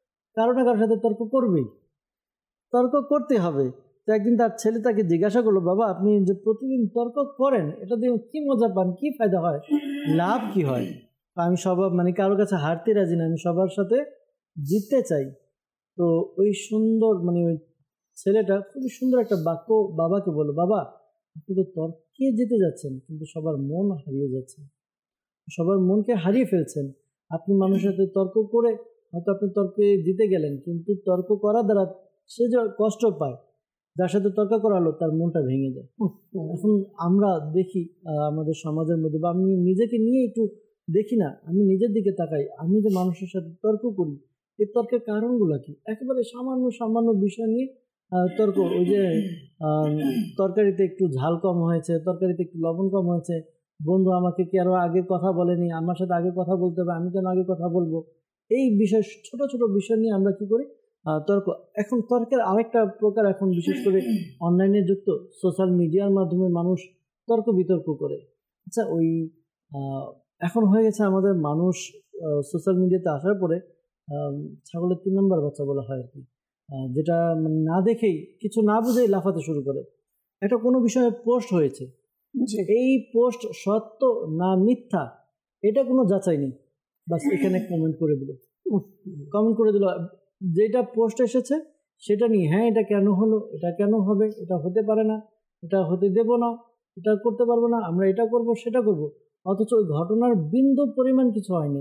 সাথে তর্ক করবেই, তর্ক করতে হবে। তো একদিন তার ছেলে তাকে জিজ্ঞাসা করলো, বাবা আপনি যে প্রতিদিন তর্ক করেন, এটা দিয়ে কি মজা পান, কি ফায়দা হয়, লাভ কি হয়? আমি কারোর কাছে হারতে রাজি না, আমি সবার সাথে জিততে চাই। তো ওই সুন্দর ওই ছেলেটা খুবই সুন্দর একটা বাক্য বাবাকে বলল, বাবা আপনি তো তর্কে যেতে যাচ্ছেন কিন্তু সবার মন হারিয়ে যাচ্ছে, সবার মনকে হারিয়ে ফেলছেন। আপনি মানুষের সাথে তর্ক করে হয়তো আপনি তর্কে জিতে গেলেন, কিন্তু তর্ক করা দ্বারা সে যে কষ্ট পায়, যার সাথে তর্ক করা হলো তার মনটা ভেঙে যায়। এখন আমরা দেখি আমাদের সমাজের মধ্যে, বা আমি নিজেকে নিয়ে একটু দেখি না, আমি নিজের দিকে তাকাই, আমি যে মানুষের সাথে তর্ক করি, এই তর্কের কারণগুলো কি? একেবারে সামান্য সামান্য বিষয় নিয়ে তর্ক। ওই যে তরকারিতে একটু ঝাল কম হয়েছে, তরকারিতে একটু লবণ কম হয়েছে, বন্ধু আমাকে কি আরো আগে কথা বলেনি, আমার সাথে আগে কথা বলতে হবে, আমি কেন আগে কথা বলবো, এই বিষয় ছোট ছোট বিষয় নিয়ে আমরা কি করি তর্ক। এখন তর্কের আরেকটা প্রকার, এখন বিশেষ করে অনলাইনে যুক্ত সোশ্যাল মিডিয়ার মাধ্যমে মানুষ তর্ক বিতর্ক করে। আচ্ছা, ওই এখন হয়ে গেছে আমাদের মানুষ সোশ্যাল মিডিয়াতে আসার পরে ছাগলের 3 নম্বর বাচ্চা বলা হয় আর কি, যেটা মানে না দেখেই কিছু না বুঝেই লাফাতে শুরু করে। একটা কোনো বিষয়ে পোস্ট হয়েছে, এই পোস্ট সত্য না মিথ্যা এটা কোনো যাচাই নেই, বাস এখানে কমেন্ট করে দিল, যেটা পোস্ট এসেছে সেটা নিয়ে, হ্যাঁ এটা কেন হলো, এটা কেন হবে, এটা হতে পারে না, এটা হতে দেব না, এটা করতে পারবো না, আমরা এটা করব সেটা করব, অথচ ওই ঘটনার বিন্দু পরিমাণ কিছু হয়নি।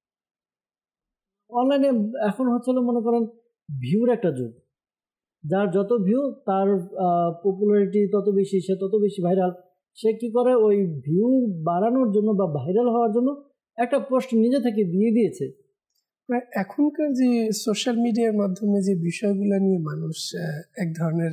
অনলাইনে এখন হচ্ছিল মনে করেন ভিউর একটা যুগ, যার যত ভিউ তার পপুলারিটি তত বেশি, সে তত বেশি ভাইরাল। সে কি করে, ওই ভিউ বাড়ানোর জন্য বা ভাইরাল হওয়ার জন্য একটা পোস্ট নিজে থেকে দিয়ে দিয়েছে। এখনকার যে সোশ্যাল মিডিয়ার মাধ্যমে যে বিষয়গুলো নিয়ে মানুষ এক ধরনের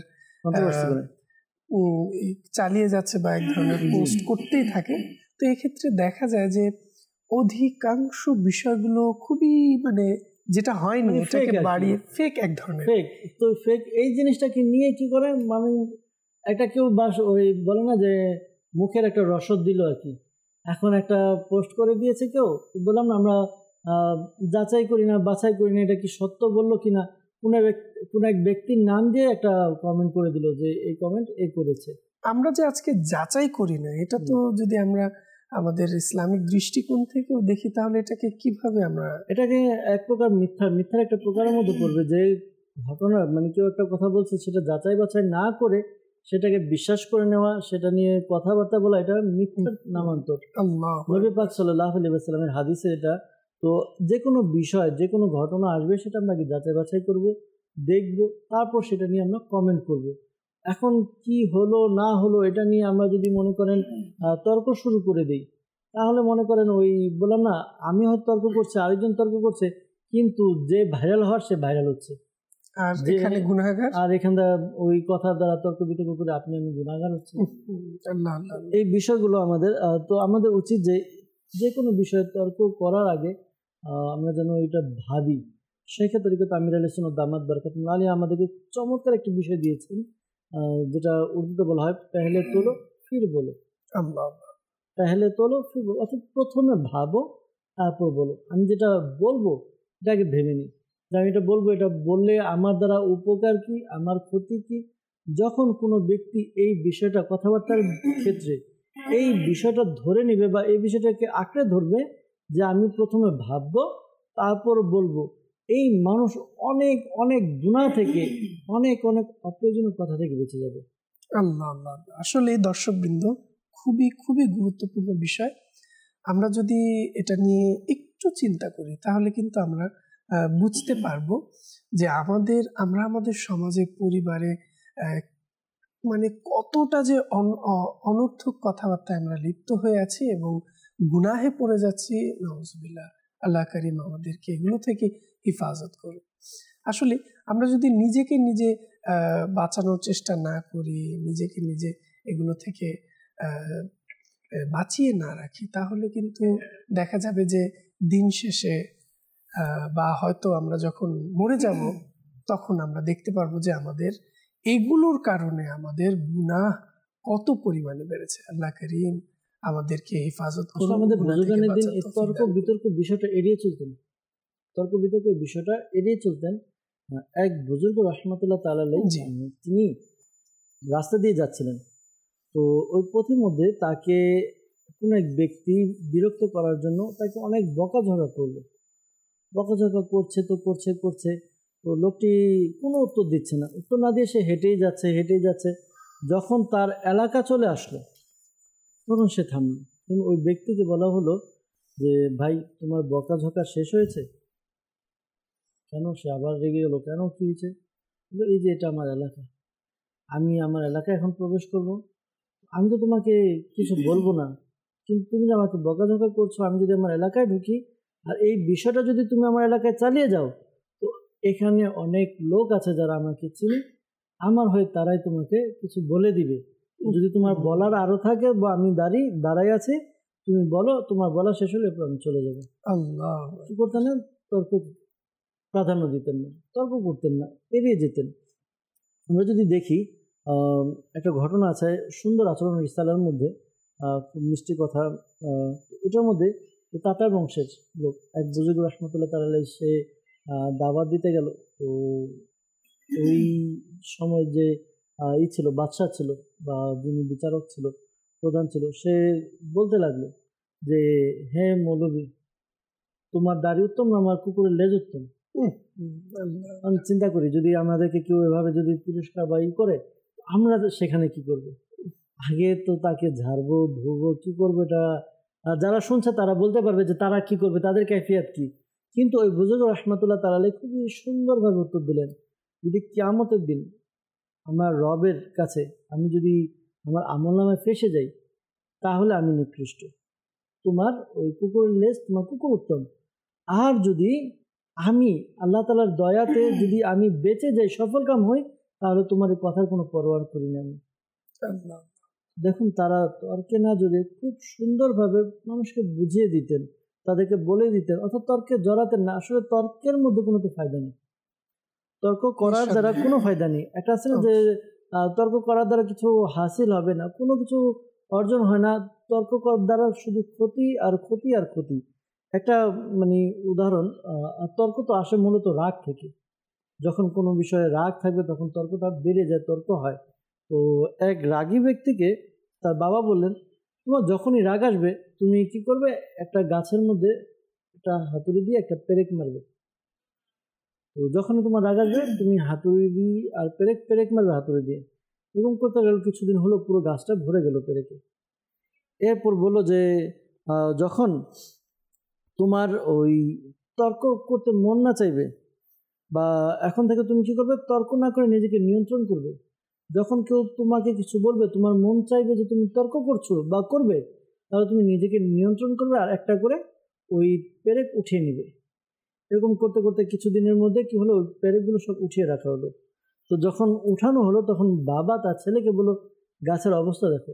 চালিয়ে যাচ্ছে বা এক ধরনের পোস্ট করতেই থাকে, তো এক্ষেত্রে দেখা যায় যে অধিকাংশ বিষয়গুলো খুবই মানে যেটা হয়নি এটাকে বাড়িয়ে ফেক, এক ধরনের ফেক। তো ফেক এই জিনিসটাকে নিয়ে কি করে মানে একটা কেউ বাস ওই বলে না যে মুখের একটা রসদ দিল আর কি, এখন একটা পোস্ট করে দিয়েছে কেউ, বললাম না আমরা যাচাই করি না বাছাই করি না এটা কি সত্য বললো কিনা, কোন এক ব্যক্তির নাম দিয়ে একটা কমেন্ট করে দিল যে এই কমেন্ট এ করেছে। আমরা যে আজকে যাচাই করি না, এটা তো যদি আমরা আমাদের ইসলামিক দৃষ্টিকোণ থেকেও দেখি তাহলে এটাকে কিভাবে আমরা, এটাকে এক প্রকার মিথ্যার একটা প্রকারের মধ্যে পড়বে। যে ঘটনা মানে কেউ একটা কথা বলছে সেটা যাচাই বাছাই না করে সেটাকে বিশ্বাস করে নেওয়া, সেটা নিয়ে কথাবার্তা বলা, এটা মিথ্যার নামান্তর। নবী পাক সাল্লাল্লাহু আলাইহি ওয়াসাল্লামের হাদিসে এটা। তো যে কোনো বিষয় যে কোনো ঘটনা আসবে সেটা আমরা যাচাই বাছাই করব, দেখব, তারপর সেটা নিয়ে আমরা কমেন্ট করব। এখন কি হলো না হলো এটা নিয়ে আমরা যদি মনে করেন তর্ক শুরু করে দিই, তাহলে মনে করেন ওই বললাম না আমি হয়তো তর্ক করছি, আরেকজন তর্ক করছে, কিন্তু যে ভাইরাল হওয়ার সে ভাইরাল হচ্ছে, আর এখানে গুনাহগার, আর এখানটা ওই কথা দ্বারা তর্ক বিতর্ক করে আপনি আমি গুনাহগার হচ্ছে। এই বিষয়গুলো আমাদের তো আমাদের উচিত যে কোনো বিষয়ে তর্ক করার আগে আমরা যেন এটা ভাবি। শেখে তরিকত আমির আহলে সুন্নাত দামাত বরকাতুল্লাহ আলাইহি আমাদেরকে চমৎকার একটি বিষয় দিয়েছেন, যেটা উর্দুতে বলা হয় পেহলে তোলো ফির বলো। পেহলে তোলো ফির বলো, অর্থাৎ প্রথমে ভাবো তারপর বলো। আমি যেটা বলবো এটাকে ভেবে নিই, আমি এটা বলবো, এটা বললে আমার দ্বারা উপকার কি, আমার ক্ষতি কি। যখন কোনো ব্যক্তি এই বিষয়টা কথাবার্তার ক্ষেত্রে এই বিষয়টা ধরে নেবে বা এই বিষয়টাকে আঁকড়ে ধরবে যে আমি প্রথমে ভাববো তারপর বলবো, এই মানুষ অনেক অনেক গুনাহ থেকে, অনেক অনেক অপ্রয়োজনীয় কথা থেকে বেঁচে যাবে। আল্লাহ আল্লাহ। আসলে দর্শকবৃন্দ, খুবই খুবই গুরুত্বপূর্ণ বিষয়। আমরা যদি এটা নিয়ে একটু চিন্তা করি তাহলে কিন্তু আমরা বুঝতে পারবো যে আমরা আমাদের সমাজে, পরিবারে মানে কতটা যে অনর্থক কথাবার্তায় আমরা লিপ্ত হয়ে আছি এবং গুনাহে পড়ে যাচ্ছি। নাউজুবিল্লাহ, আল্লাহ কারীম আমাদেরকে এগুলো থেকে হেফাজত করুন। আসলে আমরা যদি নিজেকে নিজে বাঁচানোর চেষ্টা না করি, নিজেকে নিজে এগুলো থেকে বাঁচিয়ে না রাখি, তাহলে কিন্তু দেখা যাবে যে দিন শেষে বা হয়তো আমরা যখন মরে যাব তখন আমরা দেখতে পারবো যে আমাদের এগুলোর কারণে আমাদের গুনাহ কত পরিমাণে বেড়েছে। আল্লাহ কারীম আমাদেরকে হেফাজত করুন। আমাদের বুজুর্গানের দিন এই তর্ক বিতর্ক বিষয়টা এড়িয়ে চলতেন, তর্ক বিতর্ক বিষয়টা এড়িয়ে চলতেন। এক বুজুর্গ রাহমাতুল্লাহ তাআলা আলাইহি, তিনি রাস্তা দিয়ে যাচ্ছিলেন, তো ওই পথের মধ্যে তাকে কোন এক ব্যক্তি বিরক্ত করার জন্য তাকে অনেক বকাঝকা করলো। বকাঝকা করছে তো করছে, তো লোকটি কোনো উত্তর দিচ্ছে না, উত্তর না দিয়ে সে হেঁটেই যাচ্ছে। যখন তার এলাকা চলে আসলো তখন সে থামলো এবং ওই ব্যক্তিকে বলা হলো যে ভাই তোমার বকাঝকা শেষ হয়েছে? কেন? সে আবার রেগে গেলো, কেন, কী হয়েছে? বললো এই যে এটা আমার এলাকা, আমি আমার এলাকায় এখন প্রবেশ করব, আমি তো তোমাকে কিছু বলবো না, কিন্তু তুমি যে আমাকে বকাঝকা করছো, আমি যদি আমার এলাকায় ঢুকি আর এই বিষয়টা যদি তুমি আমার এলাকায় চালিয়ে যাও, তো এখানে অনেক লোক আছে যারা আমাকে চিনে, আমার হয়ে তারাই তোমাকে কিছু বলে দিবে। যদি তোমার বলার আরো থাকে বা আমি দাঁড়াই আছি, তুমি বলো, তোমার বলা শেষ হলে এরপর আমি চলে যাবো। আল্লাহ কি করতেন না? তর্ক প্রাধান্য দিতেন না, তর্ক করতেন না, এড়িয়ে যেতেন। আমরা যদি দেখি একটা ঘটনা আছে সুন্দর আচরণের ইসলামের মধ্যে, খুব মিষ্টি কথা। এটার মধ্যে তাতার বংশের লোক এক বুজুর্গ রহমতুল্লাহ তাআলা, সে দাওয়াত দিতে গেল। তো ওই সময় যে ছিল বাদশাহ ছিল বা যিনি বিচারক ছিল, প্রধান ছিল, সে বলতে লাগলো যে হে মৌলবী, তোমার দাড়ি উত্তম না আমার কুকুরের লেজ উত্তম? আমি চিন্তা করি যদি আমাদেরকে কেউ এভাবে যদি তিরস্কার বা করে, আমরা সেখানে কি করব? আগে তো তাকে ঝাড়বো, ধুবো, কি করবো, এটা যারা শুনছে তারা বলতে পারবে যে তারা কি করবে, তাদের কাইফিয়াত কি। কিন্তু ওই বুজুর্গ রহমাতুল্লাহ তাআলা খুবই সুন্দরভাবে উত্তর দিলেন, যদি কিয়ামতের দিন আমার রবের কাছে আমি যদি আমার আমলনামায় ফেসে যাই, তাহলে আমি নিকৃষ্ট, তোমার ওই কুকুরের লেজ তোমার কুকুর উত্তম। আর যদি আমি আল্লাহ তাআলার দয়াতে যদি আমি বেঁচে যাই, সফল কাম হই, তাহলে তোমার এই কথার কোনো পরোয়া করি না আমি। দেখুন, তারা তর্কে না জড়িয়ে খুব সুন্দরভাবে মানুষকে বুঝিয়ে দিতেন, তাদেরকে বলে দিতেন, অর্থাৎ তর্কে জড়াতেন না। আসলে তর্কের মধ্যে কোনো তো ফায়দা নেই, তর্ক করার দ্বারা কোনো ফায়দা নেই। একটা আছে না যে তর্ক করার দ্বারা কিছু হাসিল হবে না, কোনো কিছু অর্জন হয় না, তর্ক করার দ্বারা শুধু ক্ষতি আর ক্ষতি আর ক্ষতি। একটা মানে উদাহরণ, তর্ক তো আসে মূলত রাগ থেকে। যখন কোনো বিষয়ে রাগ থাকবে তখন তর্কটা বেড়ে যায়, তর্ক হয়। তো এক রাগী ব্যক্তিকে তার বাবা বললেন, তোমার যখনই রাগ আসবে তুমি কি করবে, একটা গাছের মধ্যে একটা হাতুড়ি দিয়ে একটা পেরেক মারবে। তো যখনই তোমার রাগ আসবে তুমি হাতুড়ি দিয়ে আর পেরেক মারবে হাতুড়ি দিয়ে। এরকম করতে গেল, কিছুদিন হলো পুরো গাছটা ভরে গেল পেরেকে। এরপর বললো যে যখন তোমার ওই তর্ক করতে মন না চাইবে, বা এখন থেকে তুমি কি করবে, তর্ক না করে নিজেকে নিয়ন্ত্রণ করবে। যখন কেউ তোমাকে কিছু বলবে, তোমার মন চাইবে যে তুমি তর্ক করছো বা করবে, তাহলে তুমি নিজেকে নিয়ন্ত্রণ করবে আর একটা করে ওই পেরেক উঠিয়ে নিবে। এরকম করতে করতে কিছুদিনের মধ্যে কি হলো, ওই পেরেকগুলো সব উঠিয়ে রাখা হলো। তো যখন উঠানো হলো তখন বাবা তার ছেলেকে বলল, গাছের অবস্থা দেখো,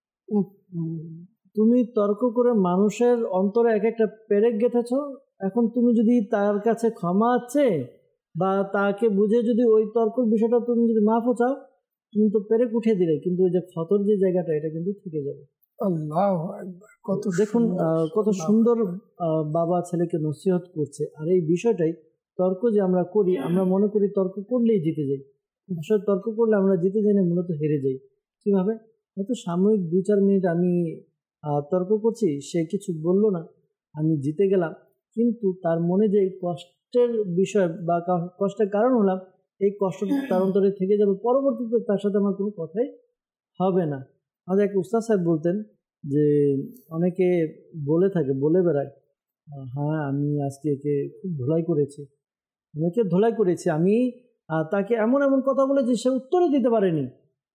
তুমি তর্ক করে মানুষের অন্তরে এক একটা পেরেক গেঁথেছ, এখন তুমি যদি তার কাছে ক্ষমা চেয়ে বা তাকে বুঝে যদি ওই তর্কের বিষয়টা তুমি যদি মাফও চাও, তুমি তো পেরেক উঠিয়ে দিলে, কিন্তু ওই যে ক্ষতর যে জায়গাটা এটা কিন্তু থেকে যাবে। আল্লাহু আকবার, কত দেখুন কত সুন্দর বাবা ছেলেকে নসিহত করছে। আর এই বিষয়টাই তর্ক যে আমরা করি, আমরা মনে করি তর্ক করলেই জিতে যাই, আসলে তর্ক করলে আমরা জিতে যাই না, মূলত হেরে যাই। কিভাবে? হয়তো সাময়িক 2-4 মিনিট আমি তর্ক করছি, সে কিছু বললো না, আমি জিতে গেলাম, কিন্তু তার মনে যে কষ্টের বিষয় বা কষ্টের কারণ হলাম, এই কষ্ট তার অন্তরে থেকে যাবে, পরবর্তীতে তার সাথে আমার কোনো কথাই হবে না। আমাদের এক উস্তাদ সাহেব বলতেন যে অনেকে বলে বেড়ায়, হ্যাঁ আমি আজকে একে খুব ধোলাই করেছি, আমি তাকে এমন কথা বলেছি সে উত্তরই দিতে পারেনি,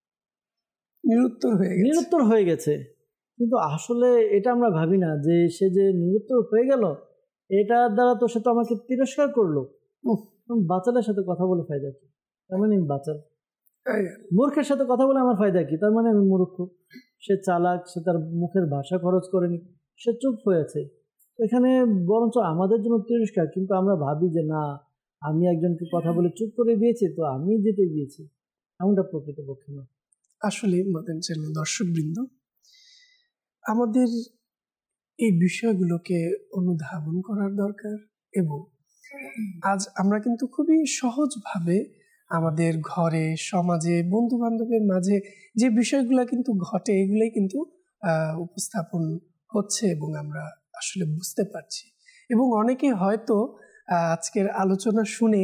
নিরুত্তর হয়ে গেছে। কিন্তু আসলে এটা আমরা ভাবি না যে সে যে নিরুত্তর হয়ে গেল, এটার দ্বারা তো সে তো আমাকে তিরস্কার করলো। বাচালের সাথে কথা বলে ফায়দা কি? তার মানে আমি বাচাল। মূর্খের সাথে কথা বলে আমার ফায়দা কি? তার মানে আমি মূর্খ। সে চালাক, সে তার মুখের ভাষা খরচ করেনি, সে চুপ হয়েছে। এখানে বরঞ্চ আমাদের জন্য তিরস্কার, কিন্তু আমরা ভাবি যে না, আমি একজনকে কথা বলে চুপ করে দিয়েছি তো আমি জিতে গিয়েছি। এমনটা প্রকৃতপক্ষে না। আসলে মাদানী চ্যানেল দর্শকবৃন্দ, আমাদের এই বিষয়গুলোকে অনুধাবন করার দরকার। এবং আজ আমরা কিন্তু খুবই সহজভাবে আমাদের ঘরে, সমাজে, বন্ধু বান্ধবের মাঝে যে বিষয়গুলো কিন্তু ঘটে, এগুলোই কিন্তু উপস্থাপন হচ্ছে এবং আমরা আসলে বুঝতে পারছি। এবং অনেকে হয়তো আজকের আলোচনা শুনে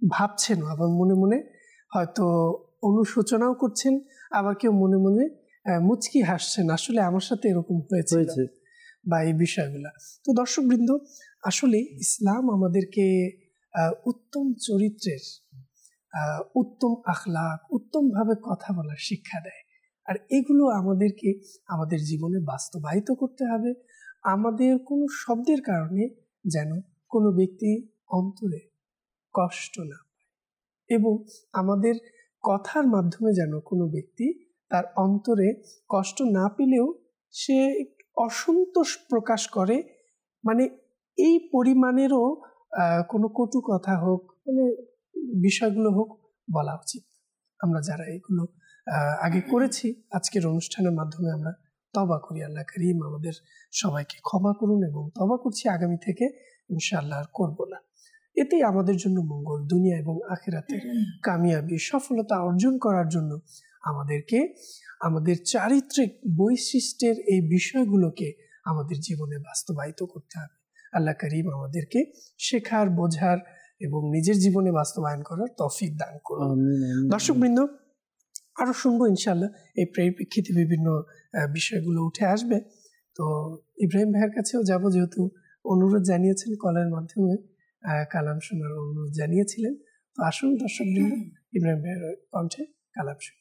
ভাবছেনও, আবার মনে মনে হয়তো অনুশোচনাও করছেন, আবার কেউ মনে মনে মুচকি হাসছেন, আসলে আমার সাথে এরকম হয়েছে বা এই বিষয়গুলা। তো দর্শকবৃন্দ, আসলে ইসলাম আমাদেরকে উত্তম চরিত্রের, উত্তম আখলাক, উত্তমভাবে কথা বলার শিক্ষা দেয়। আর এগুলো আমাদেরকে আমাদের জীবনে বাস্তবায়িত করতে হবে। আমাদের কোনো শব্দের কারণে যেন কোনো ব্যক্তি অন্তরে কষ্ট না পায়, এবং আমাদের কথার মাধ্যমে যেন কোনো ব্যক্তি তার অন্তরে কষ্ট না পেলেও সে অসন্তোষ প্রকাশ করে, মানে এই পরিমাণেরও কোনো কটু কথা হোক, মানে বিষয়গুলো হোক, বলা উচিত। আমরা যারা এগুলো আগে করেছি, আজকের অনুষ্ঠানের মাধ্যমে আমরা তওবা করি। আল্লাহ করিম আমাদের সবাইকে ক্ষমা করুন, এবং তওবা করছি আগামী থেকে ইনশাআল্লাহ আর করব না। এতেই আমাদের জন্য মঙ্গল, দুনিয়া এবং আখিরাতের কামিয়াবি, সফলতা অর্জন করার জন্য আমাদেরকে আমাদের চারিত্রিক বৈশিষ্ট্যের এই বিষয়গুলোকে আমাদের জীবনে বাস্তবায়িত করতে হবে। আল্লাহ করিম আমাদেরকে শেখার, বোঝার এবং নিজের জীবনে বাস্তবায়ন করার তৌফিক দান করুন। দর্শকবৃন্দ, আরো শুনবো ইনশাআল্লাহ। এই পরিপ্রেক্ষিতে বিভিন্ন বিষয়গুলো উঠে আসবে। তো ইব্রাহিম ভাইয়ের কাছেও যাব, যেহেতু অনুরোধ জানিয়েছেন, কলের মাধ্যমে কালাম শোনার অনুরোধ জানিয়েছিলেন। তো আসুন দর্শকবৃন্দ, ইব্রাহিম ভাইয়ের কণ্ঠে কালাম শুনি।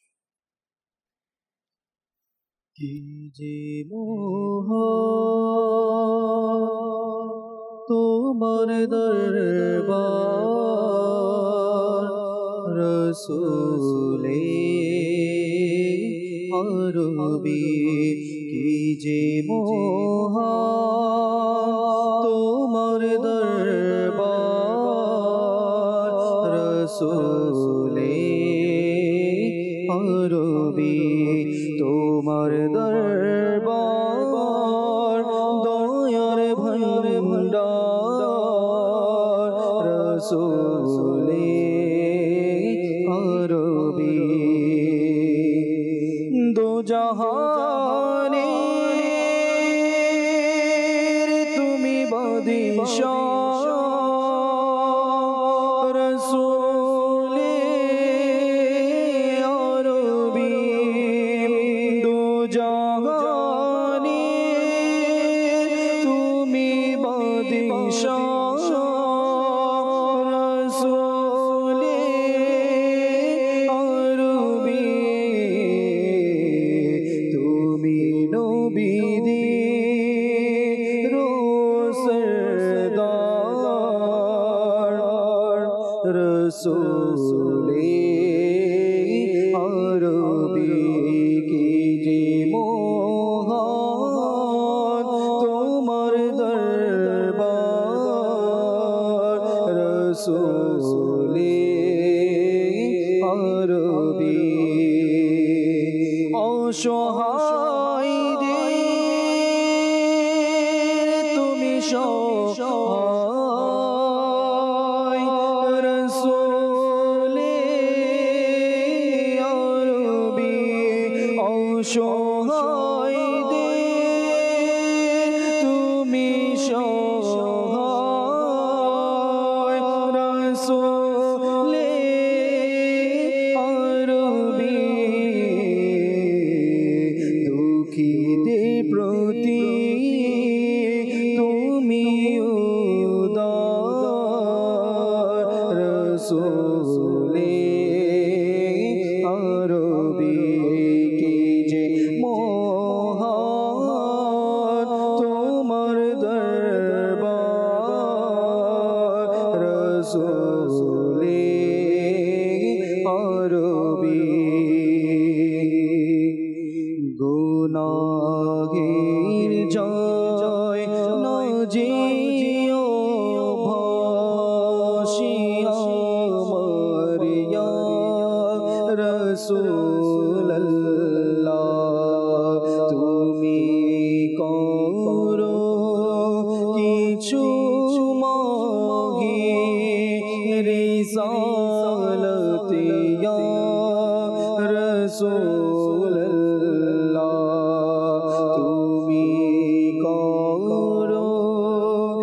কি যে মোহ তোমার দরবার রসূলে আরবি, কি যে মোহ তোমার দরবার রসূলে আরবি, তোমার দরবার দয়ার ভান্ডার রসূলে আরবি, দো জাহানে তুমি বাদশাহ রসূলে আরবি, দো জাহানে তুমি বাদশাহ রসূলে আরবি, তুমি নবীদের সরদার রসূলে আরবি, কি যে মহান তোমার দরবার রসূলে আরবি, অসহায়দের তুমি সহায় রসূলে আরবি, অসহায়দের তুমি সহায় রসূলে আরবি, দুঃখীদের প্রতি তুমি উদার রসূলে আরবি, কি যে মহান তোমার দরবার রসূলে আরবি, গুনাহের জয় না যেও ভাসিয়া আমার ইয়া রাসূলুল্লাহ, তুমি করো কিছু মাহি রিসালাত ইয়া রাসূলুল্লাহ, তুমি করো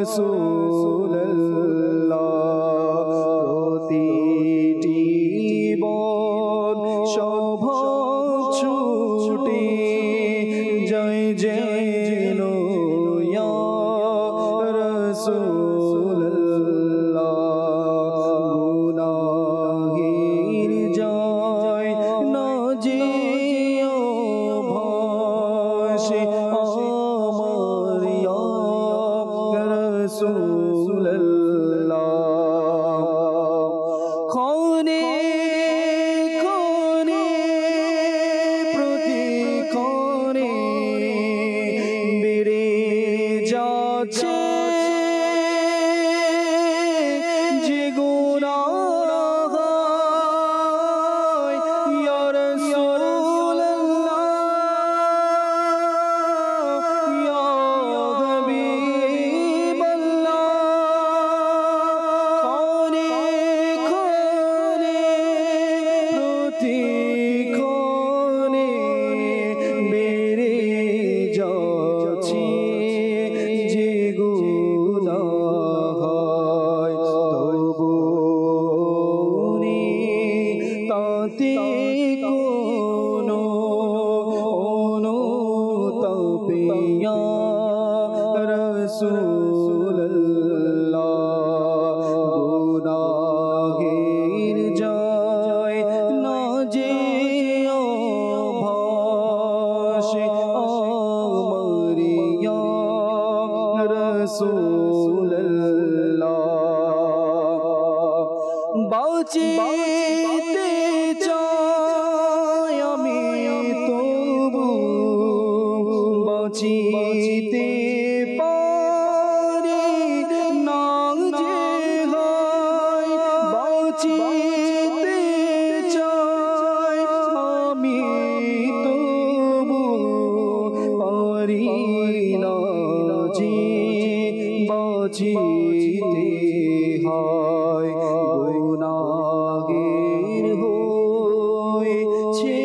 রাসূলুল্লাহ প্রতিটি বন সভা ছুটে জয় যেন ইয়া রাসূলুল্লাহ গুনাহের যায় না যেও ভাসে আমার ইয়া রাসূলুল্লাহ ক্ষণে ক্ষণে প্রতিক্ষণে বেড়ে যাচ্ছে যে গুনাহ ইয়া রাসূলুল্লাহ ইয়া হাবিবাল্লাহ ক্ষণে ক্ষণে প্রতিক্ষণে বেড়ে যাচ্ছে যে গুনাহ তবু তাতে কোনো অনুতাপে ইয়া রাসূলুল্লাহ গুনাহের যায় না যেও ভাসে আমার ইয়া রাসূলুল্লাহ বাঁচিতে চাই আমি তবু বাঁচিতে পারি না যে হয় বাঁচিতে চাই আমি তবু পারি না যে বাঁচিতে হয় গুনাহের হয়েছে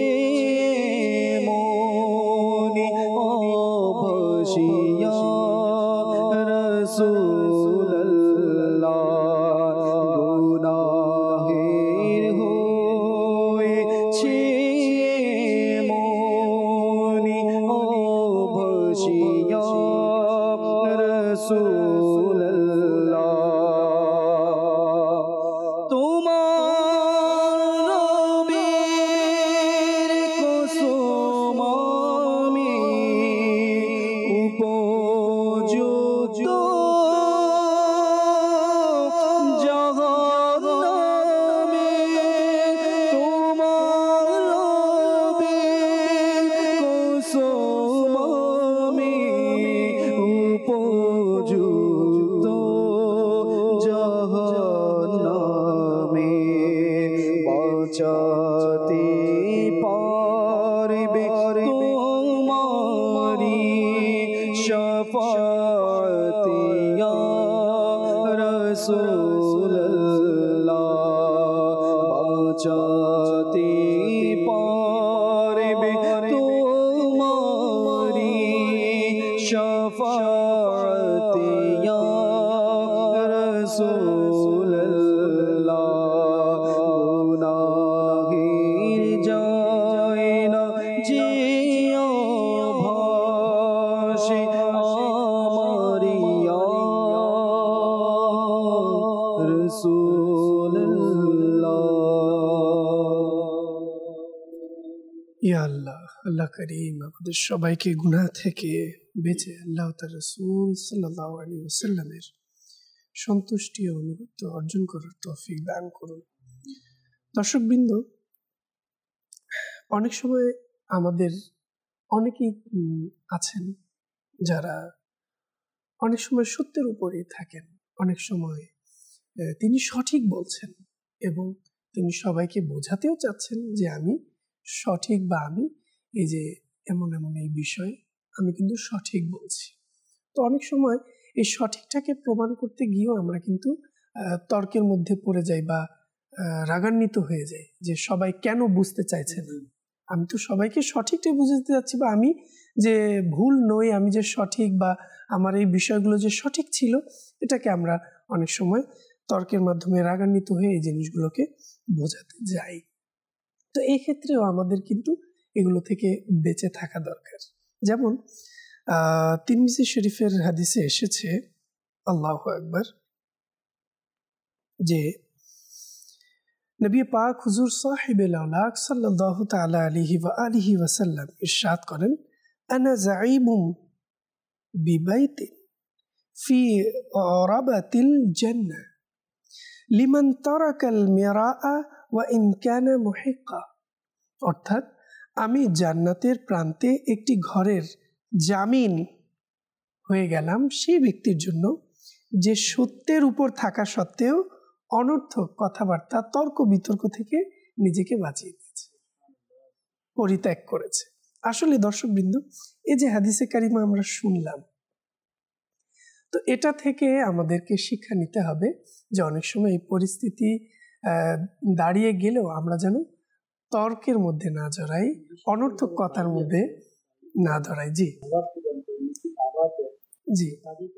মনে অবশিয়া রাসূলুল্লাহ গুনাহের হয়েছে মনে অবশিয়া রাসূলুল্লাহ তোমার রবের কসম আমি উপযুক্ত জাহান্নামে তোমার রবের কসম আমি উপযুক্ত জাহান্নামে বাঁচাতে পারবে তোমারি শাফাত ইয়া রাসূলুল্লাহ বাঁচাতে পারবে তোমারি শাফাত ইয়া রাসূলুল্লাহ গুনাহের যায় না যেও ভাসে আমার ইয়া রাসূলুল্লাহ ইয়া আল্লাহ, আল্লাহ করিম আমাদের সবাইকে গুনাহ থেকে বেঁচে আল্লাহ তার রাসূল সাল্লাল্লাহু আলাইহি ওয়াসাল্লামের সন্তুষ্টি ও আনুগত্য অর্জন করার তৌফিক দান করুন। দর্শকবৃন্দ, অনেক সময় আমাদের অনেকেই আছেন যারা অনেক সময় সত্যের উপরেই থাকেন, অনেক সময় তিনি সঠিক বলছেন এবং তিনি সবাইকে বোঝাতেও চাচ্ছেন যে আমি সঠিক বা আমি এই যে এমন এমন এই বিষয় আমি কিন্তু সঠিক বলছি। তো অনেক সময় এই সঠিকটাকে প্রমাণ করতে গিয়েও আমরা কিন্তু তর্কের মধ্যে পড়ে যাই বা রাগান্বিত হয়ে যাই যে সবাই কেন বুঝতে চাইছে না। আমি তো সবাইকে সঠিকটাই বুঝাতে যাচ্ছি বা আমি যে ভুল নই, আমি যে সঠিক বা আমার এই বিষয়গুলো যে সঠিক ছিল, এটাকে আমরা অনেক সময় তর্কের মাধ্যমে রাগান্বিত হয়ে এই জিনিসগুলোকে বোঝাতে যাই। তো এই ক্ষেত্রেও আমাদের কিন্তু এগুলো থেকে বেঁচে থাকা দরকার। যেমন তিরমিজি শরীফের হাদিসে এসেছে, আল্লাহু আকবার, যে নবী পাক হুজুর সাহিবে লাউলাক সাল্লাল্লাহু তাআলা আলাইহি ওয়া আলিহি ওয়াসাল্লাম ইরশাদ করেন, আনা যাঈমুম বিবাইতিন ফি রাবাতিল জান্নাহ লিমান তারাকাল মিরাআ ওয়া ইন কানা মুহিক্কা। অর্থাৎ আমি জান্নাতের প্রান্তে একটি ঘরের জামিন হয়ে গেলাম সেই ব্যক্তির জন্য যে সত্যের উপর থাকা সত্ত্বেও অনর্থক কথাবার্তা, তর্ক বিতর্ক থেকে নিজেকে বাঁচিয়ে দিয়েছে, পরিত্যাগ করেছে। আসলে দর্শকবৃন্দ, এই যে হাদিসে কারিমা আমরা শুনলাম, তো এটা থেকে আমাদেরকে শিক্ষা নিতে হবে যে অনেক সময় এই পরিস্থিতি দাঁড়িয়ে গেলেও আমরা যেন তর্কের মধ্যে না জড়াই, অনর্থক কথার মধ্যে না ধরাই। জি জি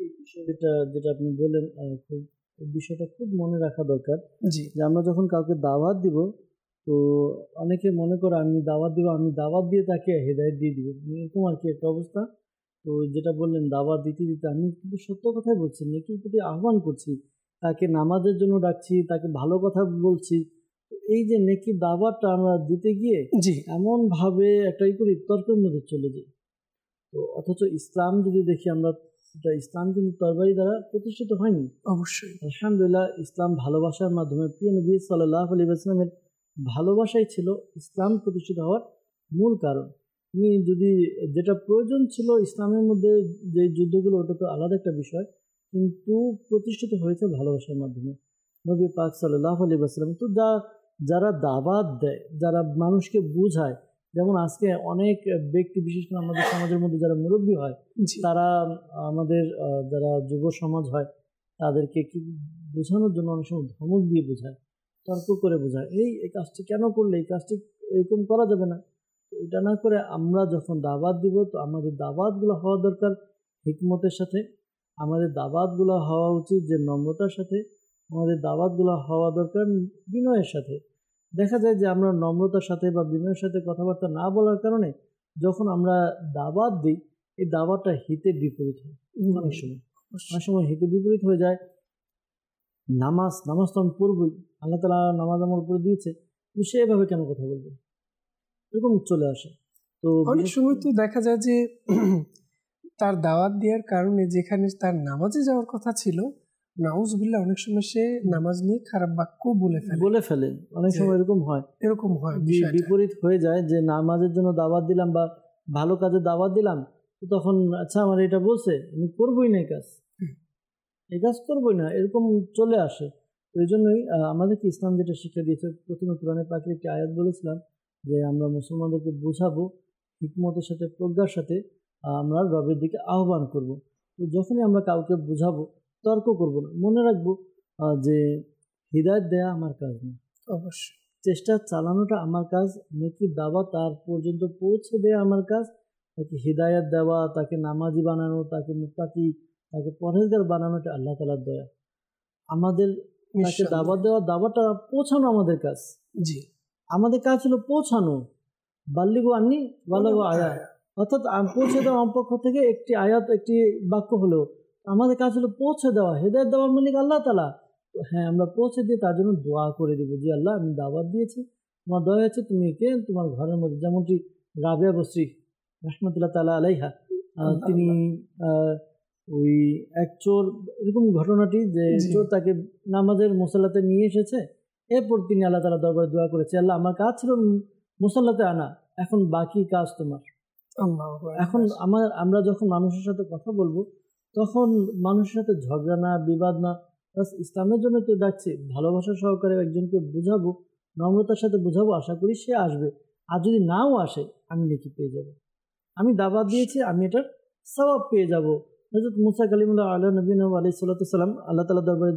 যেটা আপনি বললেন, খুব বিষয়টা খুব মনে রাখা দরকার। জি, যে আমরা যখন কাউকে দাওয়াত দিব, তো অনেকে মনে করে আমি দাওয়াত দিব, আমি দাওয়াত দিয়ে তাকে হেদায়েত দিয়ে দিব, এরকম আর কি একটা অবস্থা। তো যেটা বললেন দাওয়াত দিতে দিতে, আমি কিন্তু সত্য কথাই বলছি, নেকির প্রতি আহ্বান করছি, তাকে নামাজের জন্য ডাকছি, তাকে ভালো কথা বলছি। তো এই যে নেকির দাওয়াতটা আমরা দিতে গিয়ে জি, এমনভাবে একটাই করি, তর্কের মধ্যে চলে যাই। তো অথচ ইসলাম যদি দেখি আমরা, এটা ইসলাম কিন্তু তরবারি দ্বারা প্রতিষ্ঠিত হয়নি। অবশ্যই। আলহামদুলিল্লাহ, ইসলাম ভালোবাসার মাধ্যমে, প্রিয় নবী সাল্লাল্লাহু আলাইহি ওয়াসাল্লামের ভালোবাসাই ছিল ইসলাম প্রতিষ্ঠিত হওয়ার মূল কারণ। তুমি যদি যেটা প্রয়োজন ছিল ইসলামের মধ্যে, যে যুদ্ধগুলো, ওটা তো আলাদা একটা বিষয়, কিন্তু প্রতিষ্ঠিত হয়েছে ভালোবাসার মাধ্যমে। নবী পাক সাল্লাল্লাহু আলাইহি ওয়াসাল্লাম তো যারা দাওয়াত দেয়, যারা মানুষকে বোঝায়, যেমন আজকে অনেক ব্যক্তি, বিশেষ করে আমাদের সমাজের মধ্যে যারা মুরব্বী হয়, তারা আমাদের যারা যুব সমাজ হয়, তাদেরকে কি বোঝানোর জন্য অনেক সময় ধমক দিয়ে বোঝায়, তর্ক করে বোঝায়, এই কাজটি কেন করলে, এই কাজটি এরকম করা যাবে না। তো এটা না করে আমরা যখন দাওয়াত দিব, তো আমাদের দাওয়াতগুলো হওয়া দরকার হিকমতের সাথে, আমাদের দাওয়াতগুলো হওয়া উচিত যে নম্রতার সাথে, আমাদের দাওয়াতগুলো হওয়া দরকার বিনয়ের সাথে। দেখা যায় যে আমরা নম্রতার সাথে বা বিনয়ের সাথে কথাবার্তা না বলার কারণে যখন আমরা দাওয়াত দিই, এই দাওয়াতটা হিতে বিপরীত হয়। অনেক সময় হিতে বিপরীত হয়ে যায়। নামাজ তো আমি পড়বই, আল্লাহ তাআলা নামাজ আমার উপরে দিয়েছে, কিন্তু সে এভাবে কেন কথা বলবে, এরকম চলে আসে। তো অনেক সময় তো দেখা যায় যে তার দাওয়াত দেওয়ার কারণে যেখানে তার নামাজে যাওয়ার কথা ছিল, নাউজুবিল্লাহ, অনেক সময় সে নামাজ নিয়ে খারাপ বাক্য বলে ফেলে। অনেক সময় এরকম হয়, বিপরীত হয়ে যায় যে নামাজের জন্য দাওয়াত দিলাম বা ভালো কাজে দাওয়াত দিলাম, তো তখন আচ্ছা আমার এটা বলছে, আমি করবই না, এই কাজ করবই না, এরকম চলে আসে। তো এই জন্যই আমাদেরকে ইসলাম যেটা শিক্ষা দিয়েছে, প্রথমে কোরআনে পাকের একটি আয়াত বলেছিলাম যে আমরা মুসলমানদেরকে বোঝাবো হিকমতের সাথে, প্রজ্ঞার সাথে, আমরা রবের দিকে আহ্বান করব। তো যখনই আমরা কাউকে বোঝাবো, তর্ক করব না, মনে রাখবো যে হিদায়াত দেয়া আমার কাজ না, অবশ্যই চেষ্টা চালানোটা আমার কাজ, নেকির দাওয়া তার পর্যন্ত পৌঁছে দেওয়া আমার কাজ, তাকে হিদায়াত দেওয়া, তাকে নামাজি বানানো, তাকে মুত্তাকি, তাকে পরহেজগার বানানোটা আল্লাহ তাআলার দয়া। আমাদের তাকে দাওয়াত দেওয়া, দাওয়াটা পৌঁছানো আমাদের কাজ। জি, আমাদের কাজ হলো পৌঁছানো, বাল্লিগু আন্নি ওয়ালাউ আয়া, অর্থাৎ পৌঁছে দেওয়া আমার পক্ষ থেকে একটি আয়াত, একটি বাক্য হলো, আমাদের কাজ হলো পৌঁছে দেওয়া। হেদায়েত দেওয়ার মালিক আল্লাহ তাআলা। হ্যাঁ, আমরা পৌঁছে দিয়ে তার জন্য দোয়া করে দেবো যে আল্লাহ, আমি দাওয়াত দিয়েছি, তোমার দয়া আছে, তুমি একে তোমার ঘরের মধ্যে, যেমনটি রাবিয়া বসরি রাহমাতুল্লাহ তাআলা আলাইহা, তিনি ওই এক চোর, এরকম ঘটনাটি যে চোর তাকে নামাজের মুসাল্লাতে নিয়ে এসেছে, এরপর তিনি আল্লাহ তাআলা দরবারে দোয়া করেছে, আল্লাহ আমার কাজ ছিল মুসাল্লাতে আনা, এখন বাকি কাজ তোমার। এখন আমরা যখন মানুষের সাথে কথা বলবো, তখন মানুষের সাথে ঝগড়া না, বিবাদ না, বাস ইসলামের জন্য তো ডাকছি, ভালোবাসা সহকারে একজনকে বোঝাবো, নম্রতার সাথে বোঝাবো, আশা করি সে আসবে। আর যদি নাও আসে, আমি নেকি পেয়ে যাব, আমি দাওয়াত দিয়েছি, আমি এটার সওয়াব পেয়ে যাব। হযরত মুসা কালিমুল্লাহ আলা নবীনা আলাইহিস সালাতু ওয়াসসালাম আল্লাহ তাআলা দরবারে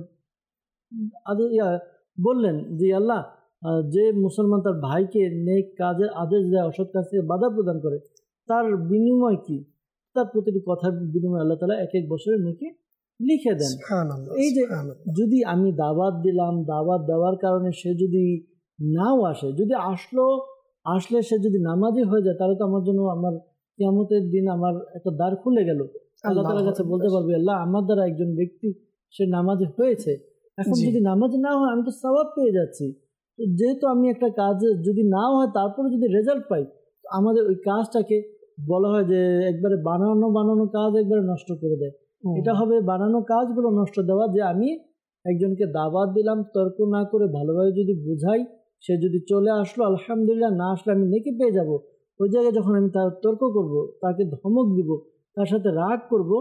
বললেন যে আল্লাহ, যে মুসলমান তার ভাইকে নেক কাজের আদেশ দেয়, অসৎ কাজ থেকে বাধা প্রদান করে, তার বিনিময় কি? তার প্রতিটি কথার বিনিময়ে আল্লাহ তাআলা এক এক বছরের নেকি লিখে দেন। সুবহানাল্লাহ, এই যে সুবহানাল্লাহ। যদি আমি দাওয়াত দিলাম, দাওয়াত দেওয়ার কারণে সে যদি নাও আসে, যদি আসলে সে যদি নামাজি হয়ে যায়, তাহলে তো আমার জন্য আমার কিয়ামতের দিন আমার একটা দ্বার খুলে গেল। আল্লাহ তাআলার কাছে বলতে পারবে, আল্লাহ আমার দ্বারা একজন ব্যক্তি সে নামাজি হয়েছে। এখন জি। যদি নামাজি না হয় আমি তো সওয়াব পেয়ে যাচ্ছি। তো যেহেতু আমি একটা কাজে যদি নাও হয় তারপরে যদি রেজাল্ট পাই, তো আমাদের ওই কাজটাকে বলা হয় যে একবারে বানানো কাজ একবারে নষ্ট করে দেয়। এটা হবে বানানো কাজগুলো নষ্ট দেওয়া, যে আমি একজনকে দাওয়াত দিলাম, তর্ক না করে ভালোভাবে যদি বুঝাই, সে যদি চলে আসলো আলহামদুলিল্লাহ, না আসলে আমি নেকি পেয়ে যাব। ওই জায়গায় যখন আমি তার তর্ক করব, তাকে ধমক দিব, তার সাথে রাগ করব,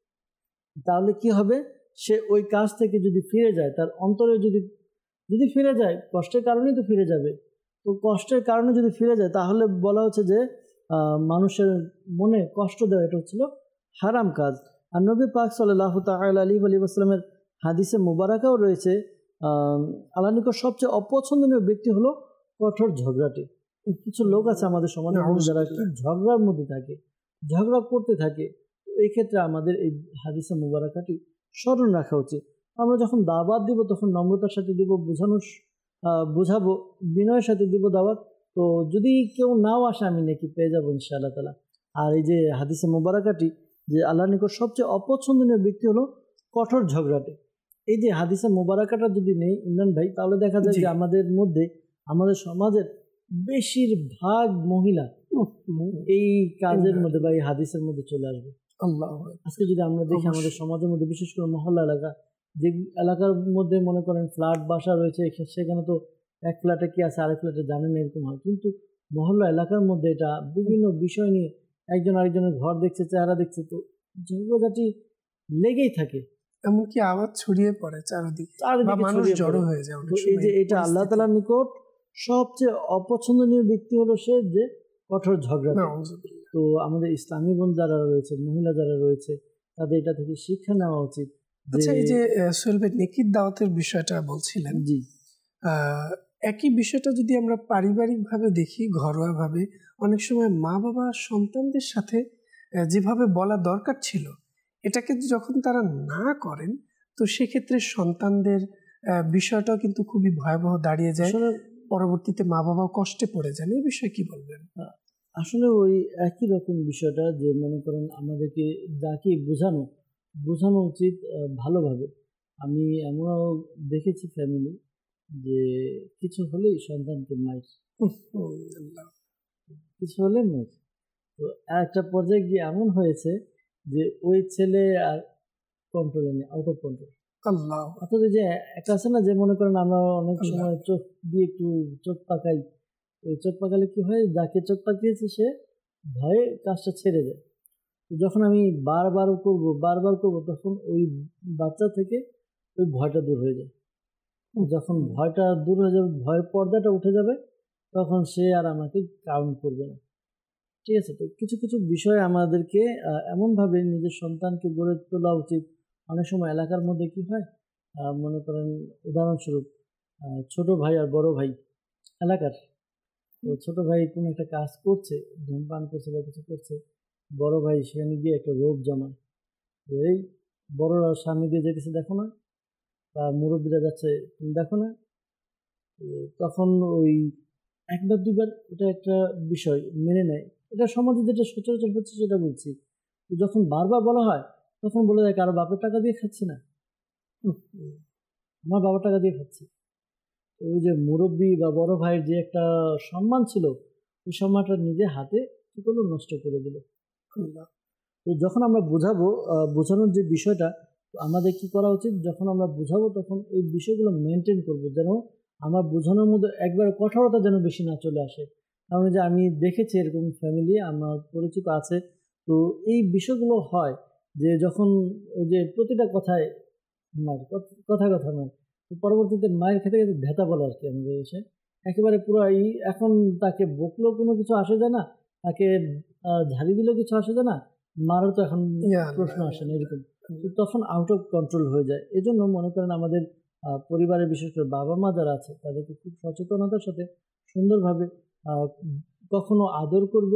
তাহলে কি হবে, সে ওই কাজ থেকে যদি ফিরে যায়, তার অন্তরে যদি ফিরে যায়, কষ্টের কারণেই তো ফিরে যাবে। তো কষ্টের কারণে যদি ফিরে যায়, তাহলে বলা হচ্ছে যে মানুষের মনে কষ্ট দেওয়া এটা হচ্ছিল হারাম কাজ। আর নবী পাক সাল্লাল্লাহু তাআলা আলাইহি ওয়াসাল্লামের হাদিসে মুবারাকাও রয়েছে, আল্লাহর নিকট সবচেয়ে অপছন্দনীয় ব্যক্তি হলো কঠোর ঝগড়াটে। কিছু লোক আছে আমাদের সমাজে যারা খুব ঝগড়ার মধ্যে থাকে, ঝগড়া করতে থাকে। এই ক্ষেত্রে আমাদের এই হাদিসে মুবারাকাটি স্মরণ রাখা উচিত। আমরা যখন দাওয়াত দিব তখন নম্রতার সাথে দিব, বুঝাবো, বিনয়ের সাথে দিব দাওয়াত। তো যদি কেউ নাও আসে আমি নাকি পেয়ে যাবো ইনশাআল্লাহ তাআলা। আর এই যে হাদিসে মুবারাকাটি, যে আল্লাহর নিকট সবচেয়ে অপছন্দনীয় ব্যক্তি হলো কঠোর ঝগড়াটে। এই যে হাদিসে মুবারাকাটা যদি নেই ইমরান ভাই, তাহলে দেখা যায় যে আমাদের সমাজের বেশিরভাগ মহিলা এই কাজের মধ্যে বা এই হাদিসের মধ্যে চলে আসবে। আজকে যদি আমরা দেখি আমাদের সমাজের মধ্যে, বিশেষ করে মহল্লা এলাকা, যে এলাকার মধ্যে মনে করেন ফ্ল্যাট বাসা রয়েছে, সেখানে তো এক ফ্ল্যাটে কি আছে আরেক ফ্ল্যাটে জানেন এরকম হয়। কিন্তু মহল্লা এলাকার মধ্যে এটা বিভিন্ন বিষয় নিয়ে একজন আরেকজনের ঘর দেখছে, চেহারা দেখছে, তো ঝগড়াঝাটি লেগেই থাকে, এমনকি আওয়াজ ছড়িয়ে পড়ে চারিদিকে, মানুষ জড়ো হয়ে যায়। তো এই যে এটা আল্লাহ তাআলার নিকট সবচেয়ে অপছন্দনীয় ব্যক্তি হলো সে যে কঠোর ঝগড়া। তো আমাদের ইসলামী বোন যারা রয়েছে, মহিলা যারা রয়েছে, তাদের এটা থেকে শিক্ষা নেওয়া উচিত। আচ্ছা, এই যে সোহেল ভাই নেকির দাওয়াতের বিষয়টা বলছিলেন, জি, একই বিষয়টা যদি আমরা পারিবারিকভাবে দেখি, ঘরোয়াভাবে, অনেক সময় মা বাবা সন্তানদের সাথে যেভাবে বলা দরকার ছিল, এটাকে যখন তারা না করেন, তো সেক্ষেত্রে সন্তানদের বিষয়টাও কিন্তু খুবই ভয়াবহ দাঁড়িয়ে যায়। পরবর্তীতে মা বাবাও কষ্টে পড়ে যান। এই বিষয়ে কি বলবেন? আসলে ওই একই রকম বিষয়টা, যে মনে করেন আমাদেরকে যাকে বোঝানো উচিত ভালোভাবে। আমি এমনও দেখেছি ফ্যামিলি যে কিছু হলেই সন্তানকে মাইর, কিছু হলে মাইর। তো একটা পর্যায়ে গিয়ে এমন হয়েছে যে ওই ছেলে আর কন্ট্রোলে নেই, আউট অফ কন্ট্রোল। অর্থাৎ যে একটা আছে না, যে মনে করেন আমরা অনেক সময় চোখ দিয়ে একটু চোখ পাকাই, ওই চোখ পাকালে কি হয়, যাকে চোখ পাকিয়েছে সে ভয়ে কাজটা ছেড়ে দেয়। যখন আমি বারবার করব তখন ওই বাচ্চা থেকে ওই ভয়টা দূর হয়ে যায়। যখন ভয়টা দূর হয়ে যাবে, ভয়ের পর্দাটা উঠে যাবে, তখন সে আর আমাকে কাউন্ট করবে না। ঠিক আছে? তো কিছু কিছু বিষয় আমাদেরকে এমনভাবে নিজের সন্তানকে গড়ে তোলা উচিত। অনেক সময় এলাকার মধ্যে কি হয়, মনে করেন উদাহরণস্বরূপ ছোট ভাই আর বড় ভাই এলাকার, তো ছোট ভাই কোনো একটা কাজ করছে, ধূমপান করছে বা কিছু করছে, বড় ভাই সেখানে গিয়ে একটা রোপ জমায়, এই বড়রা সামনে দিয়ে যেতেছে দেখো না, বা মুরব্বীরা যাচ্ছে তুমি দেখো না। তখন ওই একবার দুবার ওটা একটা বিষয় মেনে নেয়। এটা সমাজে যেটা সচরাচর হচ্ছে সেটা বলছি। যখন বারবার বলা হয় তখন বলে যায় কারো বাপের টাকা দিয়ে খাচ্ছি না, আমার বাবার টাকা দিয়ে খাচ্ছি। ওই যে মুরব্বী বা বড় ভাইয়ের যে একটা সম্মান ছিল, ওই সম্মানটা নিজে হাতে কি করলো, নষ্ট করে দিল। তো যখন আমরা বোঝানোর যে বিষয়টা, আমাদের কি করা উচিত, যখন আমরা বোঝাবো তখন এই বিষয়গুলো মেনটেন করব, যেন আমার বোঝানোর মধ্যে একবার কঠোরতা যেন বেশি না চলে আসে। কারণ যে আমি দেখেছি এরকম ফ্যামিলি আমার পরিচিত আছে, তো এই বিষয়গুলো হয় যে যখন ওই যে প্রতিটা কথায় মায়ের কথা নয়, তো পরবর্তীতে মায়ের খেতে খেতে ভেতা বলে আর কি আমাদের এসে একেবারে পুরো এখন তাকে বকলেও কোনো কিছু আসে যায় না, তাকে ঝাড়ি দিলেও কিছু আসে যায় না, মারও তো এখন প্রশ্ন আসে না, এরকম। তখন আউট অফ কন্ট্রোল হয়ে যায়। এই জন্য মনে করেন আমাদের পরিবারের বিশেষ করে বাবা মা যারা আছে তাদেরকে খুব সচেতনতার সাথে সুন্দরভাবে কখনো আদর করবে,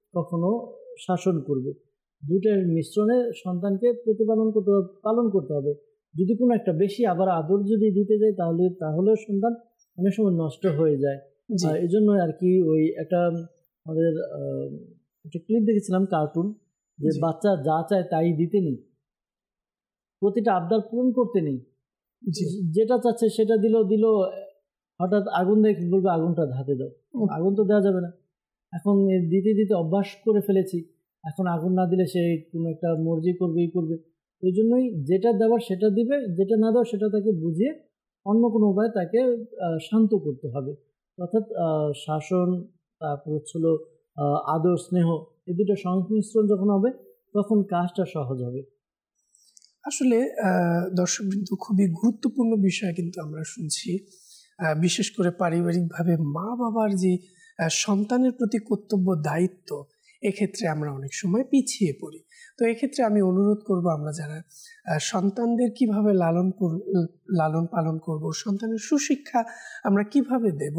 কখনো শাসন করবে। দুইটার মিশ্রণে সন্তানকে পালন করতে হবে। যদি কোনো একটা বেশি আবার আদর যদি দিতে যায় তাহলে সন্তান অনেক সময় নষ্ট হয়ে যায়। এই জন্য আর কি ওই একটা আমাদের একটা ক্লিপ দেখেছিলাম কার্টুন, যে বাচ্চা যা চায় তাই দিতে নেই, প্রতিটা আবদার পূরণ করতে নেই, যেটা চাচ্ছে সেটা দিল, হঠাৎ আগুন দেখে বলবে আগুনটা ধাতে দাও, আগুন তো দেওয়া যাবে না। এখন দিতে দিতে অভ্যাস করে ফেলেছি, এখন আগুন না দিলে সে কোনো একটা মর্জি করবে। ওই জন্যই যেটা দেওয়ার সেটা দিবে, যেটা না দেওয়ার সেটা তাকে বুঝিয়ে অন্য কোনো উপায়ে তাকে শান্ত করতে হবে। অর্থাৎ শাসন, তারপর হচ্ছিল আদর, স্নেহ, এই দুটো সংমিশ্রণ যখন হবে তখন কাজটা সহজ হবে। আসলে দর্শকবৃন্দ, খুবই গুরুত্বপূর্ণ বিষয় কিন্তু আমরা শুনছি। বিশেষ করে পারিবারিকভাবে মা বাবার যে সন্তানের প্রতি কর্তব্য, দায়িত্ব, এক্ষেত্রে আমরা অনেক সময় পিছিয়ে পড়ি। তো এক্ষেত্রে আমি অনুরোধ করব, আমরা যারা সন্তানদের কিভাবে লালন পালন করব, সন্তানের সুশিক্ষা আমরা কিভাবে দেব,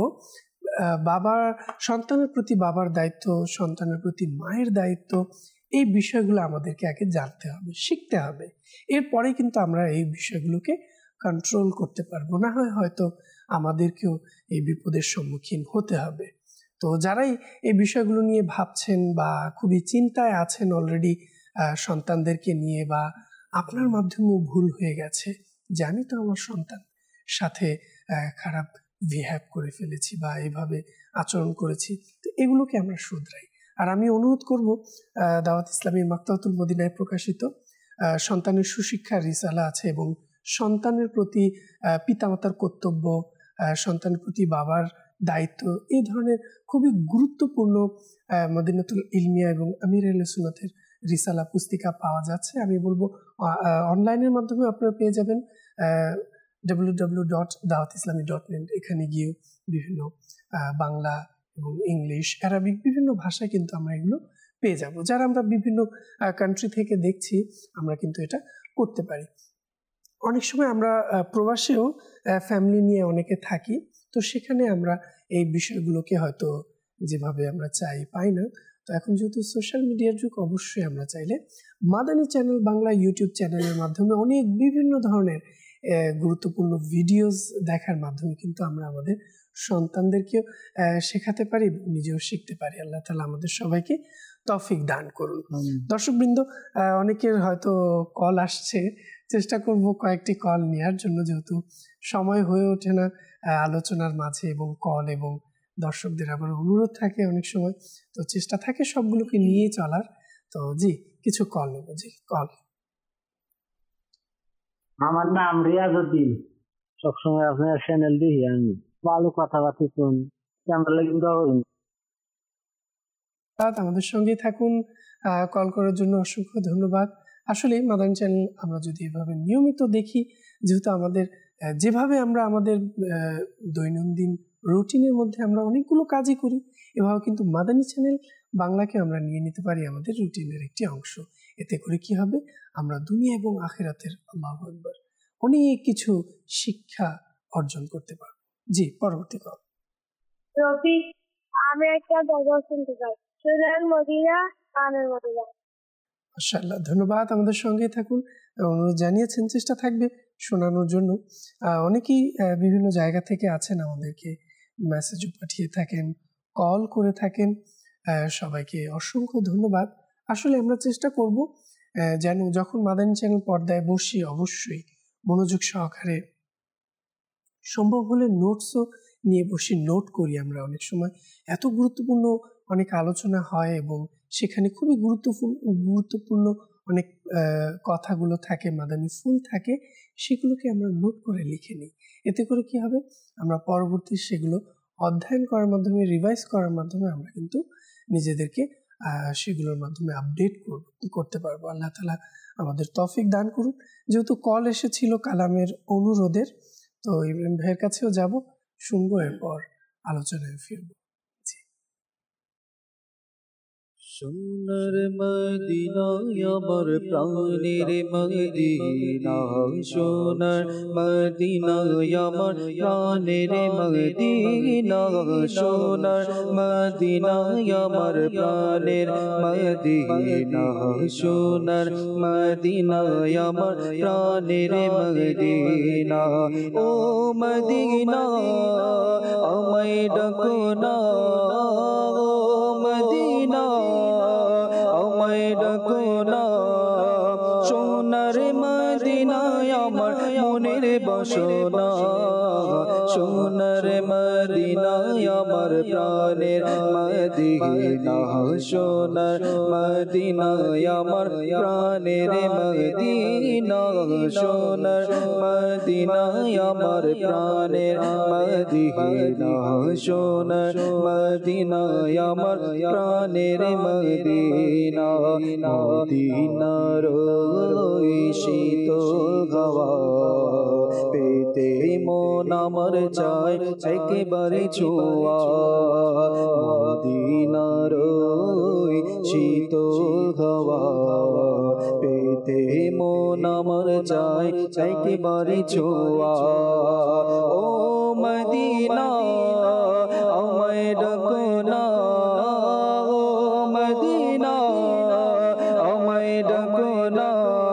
সন্তানের প্রতি বাবার দায়িত্ব, সন্তানের প্রতি মায়ের দায়িত্ব, এই বিষয়গুলো আমাদেরকে আগে জানতে হবে, শিখতে হবে। এরপরে কিন্তু আমরা এই বিষয়গুলোকে কন্ট্রোল করতে পারবো। না হয় হয়তো আমাদেরকেও এই বিপদের সম্মুখীন হতে হবে। তো যারাই এই বিষয়গুলো নিয়ে ভাবছেন বা খুবই চিন্তায় আছেন অলরেডি সন্তানদেরকে নিয়ে, বা আপনার মাধ্যমেও ভুল হয়ে গেছে, জানি তো আমার সন্তান সাথে খারাপ বিহেভ করে ফেলেছি বা এইভাবে আচরণ করেছি, তো এগুলোকে আমরা শুধরাই। আর আমি অনুরোধ করব, দাওয়াত ইসলামী মাকতাবাতুল মদিনায় প্রকাশিত সন্তানের সুশিক্ষার রিসালা আছে, এবং সন্তানের প্রতি পিতামাতার কর্তব্য, সন্তানের প্রতি বাবার দায়িত্ব, এই ধরনের খুবই গুরুত্বপূর্ণ মদিনাতুল ইলমিয়া এবং আমির আহলে সুন্নাতের রিসালা পুস্তিকা পাওয়া যাচ্ছে। আমি বলবো অনলাইনের মাধ্যমে আপনারা পেয়ে যাবেন www.dawatislami.net। এখানে গিয়ে বিভিন্ন বাংলা এবং ইংলিশ, অ্যারাবিক বিভিন্ন ভাষায় কিন্তু আমরা এগুলো পেয়ে যাব। যারা আমরা বিভিন্ন কান্ট্রি থেকে দেখছি, আমরা কিন্তু এটা করতে পারি। অনেক সময় আমরা প্রবাসেও ফ্যামিলি নিয়ে অনেকে থাকি, তো সেখানে আমরা এই বিষয়গুলোকে হয়তো যেভাবে আমরা চাই পাই না। তো এখন যেহেতু সোশ্যাল মিডিয়ার যুগ, অবশ্যই আমরা চাইলে মাদানী চ্যানেল বাংলা ইউটিউব চ্যানেলের মাধ্যমে অনেক বিভিন্ন ধরনের গুরুত্বপূর্ণ ভিডিওস দেখার মাধ্যমে কিন্তু আমরা আমাদের সন্তানদেরকেও শেখাতে পারি, নিজেও শিখতে পারি। আল্লাহ তাআলা আমাদের সবাইকে তৌফিক দান করুন। দর্শকবৃন্দ, অনেকের হয়তো কল আসছে, চেষ্টা করব কয়েকটি কল নেওয়ার জন্য, যেহেতু সময় হয়ে ওঠে না আলোচনার মাঝে, এবং কল এবং দর্শকদের আবার অনুরোধ থাকে অনেক সময়, তো চেষ্টা থাকে সবগুলোকে নিয়ে চলার। তো জি, কিছু কল নেব। জি, কল। আমার নাম রিয়াজউদ্দিন, সবসময় আপনার চ্যানেল দেখি, আমি ভালো কথাবার্তা শুনি, ক্যামেরা কিন্তু আমাদের সঙ্গেই থাকুন। কল করার জন্য অসংখ্য ধন্যবাদ। আসলে মাদানী চ্যানেল আমরা যদি এভাবে নিয়মিত দেখি, যেহেতু আমাদের যেভাবে আমরা আমাদের দৈনন্দিন রুটিনের মধ্যে আমরা অনেকগুলো কাজই করি, এভাবে কিন্তু মাদানী চ্যানেল বাংলাকে আমরা নিয়ে নিতে পারি আমাদের রুটিনের একটি অংশ। এতে করে কি হবে, আমরা দুনিয়া এবং আখিরাতের, আল্লাহু আকবার, অনেক কিছু শিক্ষা অর্জন করতে পারবো। জি, পরবর্তী কল। রবি, আমি একটা গজল শুনতে চাই, সুরের মদিনা, গানের মদিনা। মাশাআল্লাহ, ধন্যবাদ। আমাদের সঙ্গে থাকুন। অনুরোধ জানিয়েছেন, চেষ্টা থাকবে শোনানোর জন্য। অনেকেই বিভিন্ন জায়গা থেকে আছেন, আমাদেরকে মেসেজও পাঠিয়ে থাকেন, কল করে থাকেন। সবাইকে অসংখ্য ধন্যবাদ। আসলে আমরা চেষ্টা করব যেন যখন মাদানী চ্যানেল পর্দায় বসি, অবশ্যই মনোযোগ সহকারে, সম্ভব হলে নোটসও নিয়ে বসি, নোট করি। আমরা অনেক সময় এত গুরুত্বপূর্ণ অনেক আলোচনা হয়, এবং সেখানে খুবই গুরুত্বপূর্ণ অনেক কথাগুলো থাকে, মাদানী ফুল থাকে, সেগুলোকে আমরা নোট করে লিখে নিই। এতে করে কি হবে, আমরা পরবর্তী সেগুলো অধ্যয়ন করার মাধ্যমে, রিভাইজ করার মাধ্যমে আমরা কিন্তু নিজেদেরকে সেগুলোর মাধ্যমে আপডেট করতে পারবো। আল্লাহ তাআলা আমাদের তৌফিক দান করুন। যেহেতু কল এসেছিল কালামের অনুরোধের, তো ইব্রাহিম ভাইয়ের কাছেও যাব, শুনবো, এরপর আলোচনায় ফিরবো। সোনার মদিনায় আমার প্রাণের মদিনা, সোনার মদিনায় আমার প্রাণের মদিনা, সোনার মদিনায় আমার প্রাণের মদিনা, সোনার মদিনায় আমার প্রাণের মদিনা। ও মদিনা আমায় ডাকো না, ও মদিনা আমায় ডাকো না, সোনার মদিনায় আমার মনের বাসনা, সোনার মদিনায় আমার প্রাণের মদিনা, সোনার মদিনায় আমার প্রাণের মদিনা, সোনার মদিনায় আমার প্রাণের মদিনা, সোনার মদিনায় আমার প্রাণের মদিনা। মদিনার শীতল হাওয়া পেতে মন আমার চায় একেবারে ছোঁয়া, মদিনার শীতল হাওয়া পেতে মন আমার চায় একেবারে ছোঁয়া। ও মদিনা আমায় ডাকো না, ও মদিনা আমায় ডাকো না,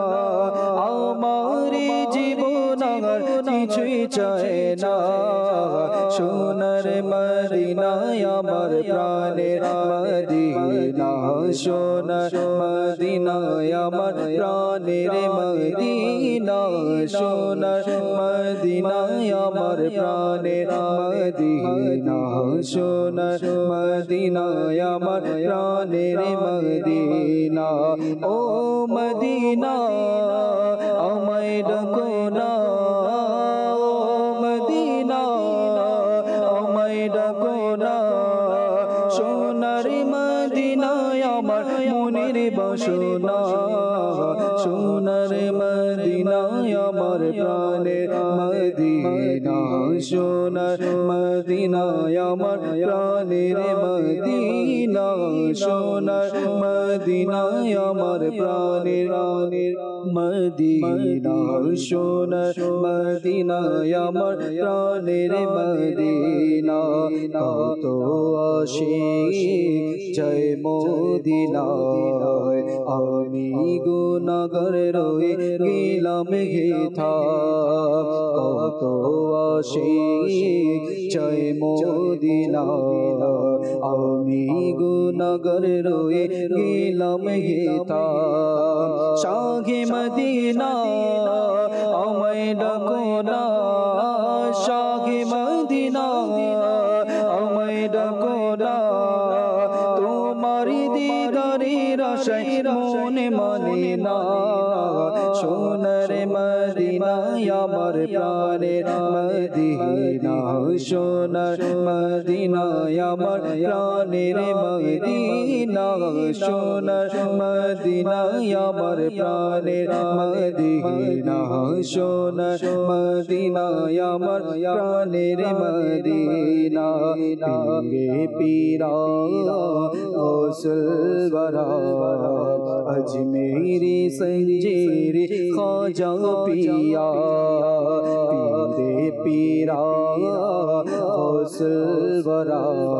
আমার জীবন আর কিছুই চায় না, সোনার মদিনায় আমার প্রাণের মদিনা, সোনার মদিনায় আমার প্রাণের মদিনা, সোনার মদিনায় আমার প্রাণের মদিনা, সোনার মদিনায় আমার প্রাণের মদিনা। ও মদিনা আমায় ডাকো না, ও মদিনা আমায় ডাকো না, সোনার মদিনায় আমার মনের বাসনা, সোনার মদিনায় আমার প্রাণের মদিনা, সোনার মদিনায় আমার প্রাণের মদিনা, সোনার মদিনায় আমার প্রাণের মদিনা, সোনার মদিনায় আমার প্রাণের মদিনা। কত আশিক জয় মদিনায়, আমি গুনাহগার রয়ে গেলাম হেথা, কত আশিক জয় মদিনায়, আমি গুনাহগার রয়ে গেলাম হেথা। শাহে মদিনা আমায় ডাকো না, শাহে মদিনা আমায় ডাকো না, তোমার দিদারের আশায় মন মানে না, সোনার মদিনায় আমার প্রাণের মদিনা, সোনার মদিনায় আমার প্রাণের মদিনা, সোনার মদিনায় আমার প্রাণের মদিনা, সোনার মদিনায় আমার প্রাণের মদিনা। পীরে পীরা গৌসুল বরা अजमेरी संजीर ख्वाजा पिया, पीरे पीरा गौसुल वरा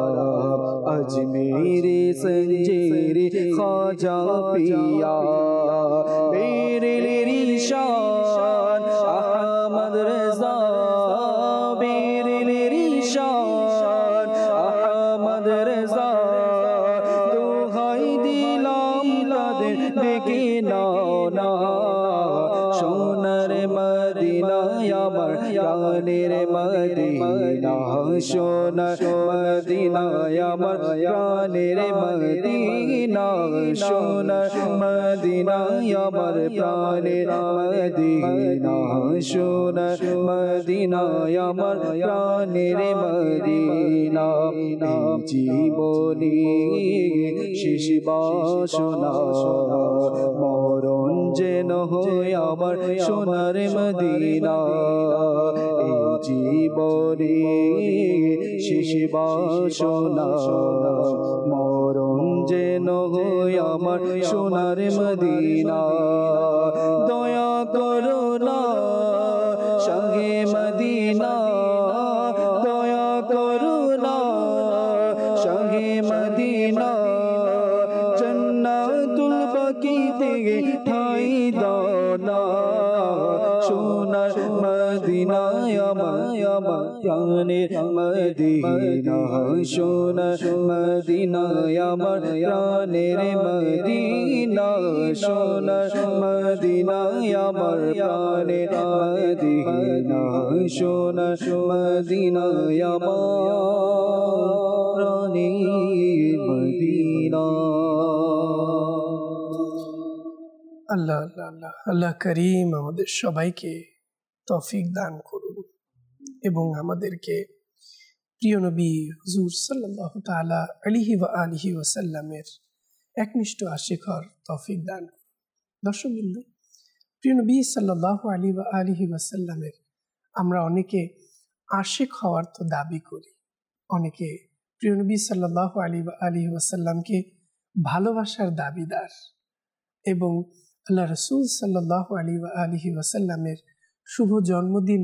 अजमेरी संजीर ख्वाजा पिया। मेरे निशान अहमद रज़ा, मेरे निशान अहमद रज़ा, दुहाई दिलाम तादेर देखे नाओ ना, सोनार मदीनाय आमार प्राणेर मदीना, सोनार मदीनाय आमार प्राणेर मदीना, सोनार मदीनाय आमार प्राणेर मदीना, सोनार मदीनाय आमार प्राणेर मदीना। জীবনী শেষ বাসনা মরণ যেন হয় আমার সোনার মদিনা। এই জীবনে শেষ বাসনা মরণ যেন হয় আমার সোনার মদিনা দয়া করো না সঙ্গে মদিনা দয়া করো না সঙ্গে মদিনা জান্নাতুল বাকিতে ঠাই দাও না সোনার মদিনায় আমার প্রাণের মদিনা সোনার মদিনায় আমার প্রাণের মদিনা সোনার মদিনায় আমার প্রাণের মদিনা সোনার মদিনায় আমার প্রাণের মদিনা। আল্লাহ আল্লাহ আল্লাহ আল্লাহ করিম আমাদের সবাইকে তৌফিক দান করুন এবং আমাদেরকে প্রিয় নবী হুজুর সাল্লাল্লাহু তাআলা আলাইহি ওয়া আলিহি ওয়াসাল্লামের একনিষ্ঠ আশিক হওয়ার তৌফিক দান করুন। দর্শকবৃন্দ, প্রিয় নবী সাল্লাল্লাহু আলাইহি ওয়া আলিহি ওয়াসাল্লামের আমরা অনেকে আশিক হওয়ার তো দাবি করি, অনেকে প্রিয় নবী সাল্লাল্লাহু আলাইহি ওয়া আলিহি ওয়াসাল্লামকে ভালোবাসার দাবিদার এবং আল্লাহ রাসূল সাল্লাল্লাহু আলাইহি ওয়া আলিহি ওয়াসাল্লামের শুভ জন্মদিন,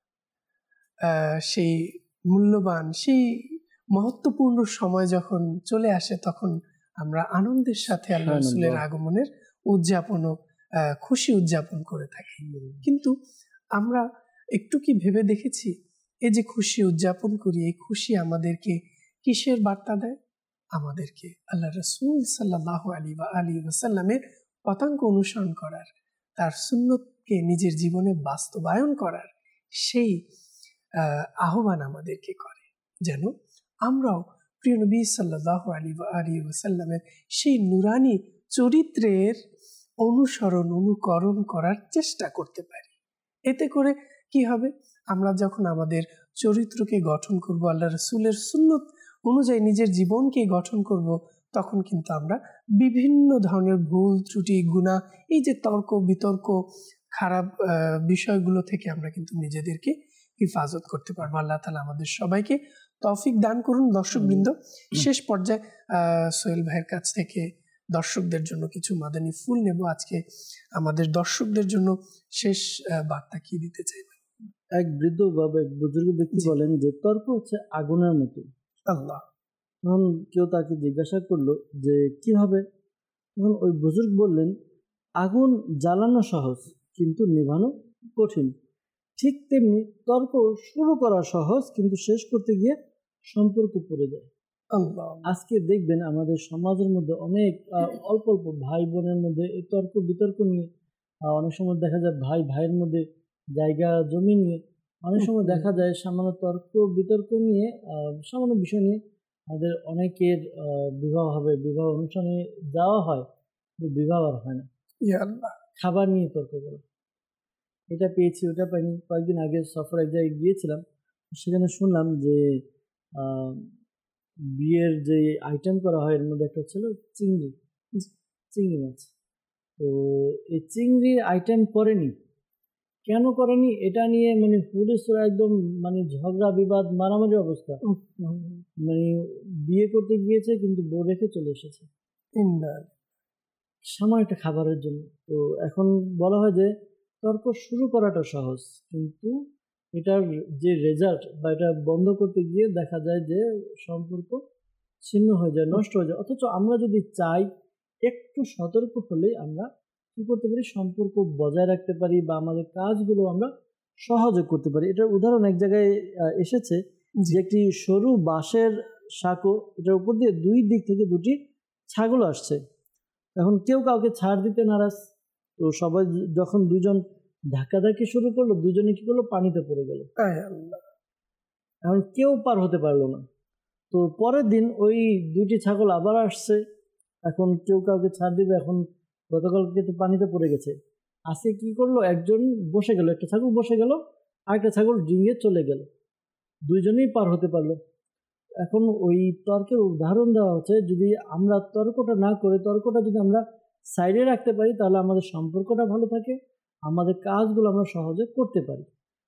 সেই মূল্যবান সেই মহত্বপূর্ণ সময় যখন চলে আসে তখন আমরা আনন্দের সাথে আল্লাহ রাসূলের আগমনের উদযাপন ও খুশি উদযাপন করে থাকি। কিন্তু আমরা একটু কি ভেবে দেখেছি এই যে খুশি উদযাপন করি, এই খুশি আমাদেরকে কিসের বার্তা দেয়? আমাদেরকে আল্লাহ রাসূল সাল্লাল্লাহু আলাইহি ওয়া আলিহি ওয়াসাল্লামের পতাঙ্ক অনুসরণ করার, তার সুন্নতকে নিজের জীবনে বাস্তবায়ন করার সেই আহ্বান আমাদেরকে করে, যেন আমরাও প্রিয় নবী সাল্লাল্লাহু আলাইহি ওয়া আলিহি ওয়াসাল্লামের সেই নুরানি চরিত্রের অনুকরণ করার চেষ্টা করতে পারি। এতে করে কি হবে? আমরা যখন আমাদের চরিত্রকে গঠন করব, আল্লাহ রাসূলের সুন্নত অনুযায়ী নিজের জীবনকে গঠন করব, তখন কিন্তু আমরা বিভিন্ন ধরনের ভুল ত্রুটি গুনাহ, এই যে তর্ক বিতর্ক খারাপ বিষয়গুলো থেকে আমরা কিন্তু নিজেদেরকে হিফাজত করতে পারবো। আল্লাহ তাআলা আমাদের সবাইকে তৌফিক দান করুন। দর্শকবৃন্দ, শেষ পর্যায়ে সোহেল ভাইয়ের কাছ থেকে দর্শকদের জন্য কিছু মাদানী ফুল নেব। আজকে আমাদের দর্শকদের জন্য শেষ বার্তা কি দিতে চাইবেন? এক বৃদ্ধ বা এক বুজুর্গ ব্যক্তি বলেন যে তর্ক হচ্ছে আগুনের মতো। আল্লাহ। তখন কেউ তাকে জিজ্ঞাসা করলো যে কিভাবে? তখন ওই বুজুর্গ বললেন, আগুন জ্বালানো সহজ কিন্তু নেভানো কঠিন। ঠিক তেমনি তর্ক শুরু করা সহজ কিন্তু শেষ করতে গিয়ে সম্পর্ক পড়ে যায়। আজকে দেখবেন আমাদের সমাজের মধ্যে অনেক অল্প অল্প ভাই বোনের মধ্যে এই তর্ক বিতর্ক নিয়ে, অনেক সময় দেখা যায় ভাই ভাইয়ের মধ্যে জায়গা জমি নিয়ে, অনেক সময় দেখা যায় সামান্য তর্ক বিতর্ক নিয়ে, সামান্য বিষয় নিয়ে আমাদের অনেকের বিবাহ হবে, বিবাহ অনুষ্ঠানে যাওয়া হয় কিন্তু বিবাহ আর হয় না। খাবার নিয়ে তর্ক করা, এটা পেয়েছি ওটা পাইনি। কয়েকদিন আগে সফর এক জায়গায় গিয়েছিলাম, সেখানে শুনলাম যে বিয়ের যে আইটেম করা হয় এর মধ্যে একটা ছিল চিংড়ি মাছ। তো এই চিংড়ির আইটেম করেনি, কেন করেনি এটা নিয়ে মানে পুলিশরা একদম মানে ঝগড়া বিবাদ মারামারি অবস্থা। মানে বিয়ে করতে গিয়েছে কিন্তু বউ রেখে চলে এসেছে সামান্য একটা খাবারের জন্য। তো এখন বলা হয় যে তর্ক শুরু করাটা সহজ কিন্তু এটার যে রেজাল্ট বা এটা বন্ধ করতে গিয়ে দেখা যায় যে সম্পর্ক ছিন্ন হয়ে যায়, নষ্ট হয়ে যায়। অথচ আমরা যদি চাই একটু সতর্ক হলেই আমরা কি করতে পারি, সম্পর্ক বজায় রাখতে পারি বা আমাদের কাজগুলো আমরা সহজে করতে পারি। এটার উদাহরণ এক জায়গায় এসেছে যে একটি সরু বাঁশের সাঁকো, এটার উপর দিয়ে দুই দিক থেকে দুটি ছাগল আসছে। এখন কেউ কাউকে ছাড় দিতে নারাজ, তো সবাই যখন দুজন ধাক্কাধাক্কি শুরু করলো, দুজনে কি করলো, পানিতে পড়ে গেল। এখন কেউ পার হতে পারলো না। তো পরের দিন ওই দুইটি ছাগল আবার আসছে, এখন কেউ কাউকে ছাড় দিবে, এখন গতকালকে তো পানিতে পড়ে গেছে। আজকে কি করলো, একজন বসে গেল, একটা ছাগল বসে গেল, আরেকটা ছাগল ডিঙে চলে গেল, দুইজনেই পার হতে পারলো। এখন ওই তর্কের উদাহরণ দেওয়া হচ্ছে, যদি আমরা তর্কটা না করে তর্কটা যদি আমরা সাইডে রাখতে পারি তাহলে আমাদের সম্পর্কটা ভালো থাকে, আমাদের কাজগুলো আমরা সহজে করতে পারি।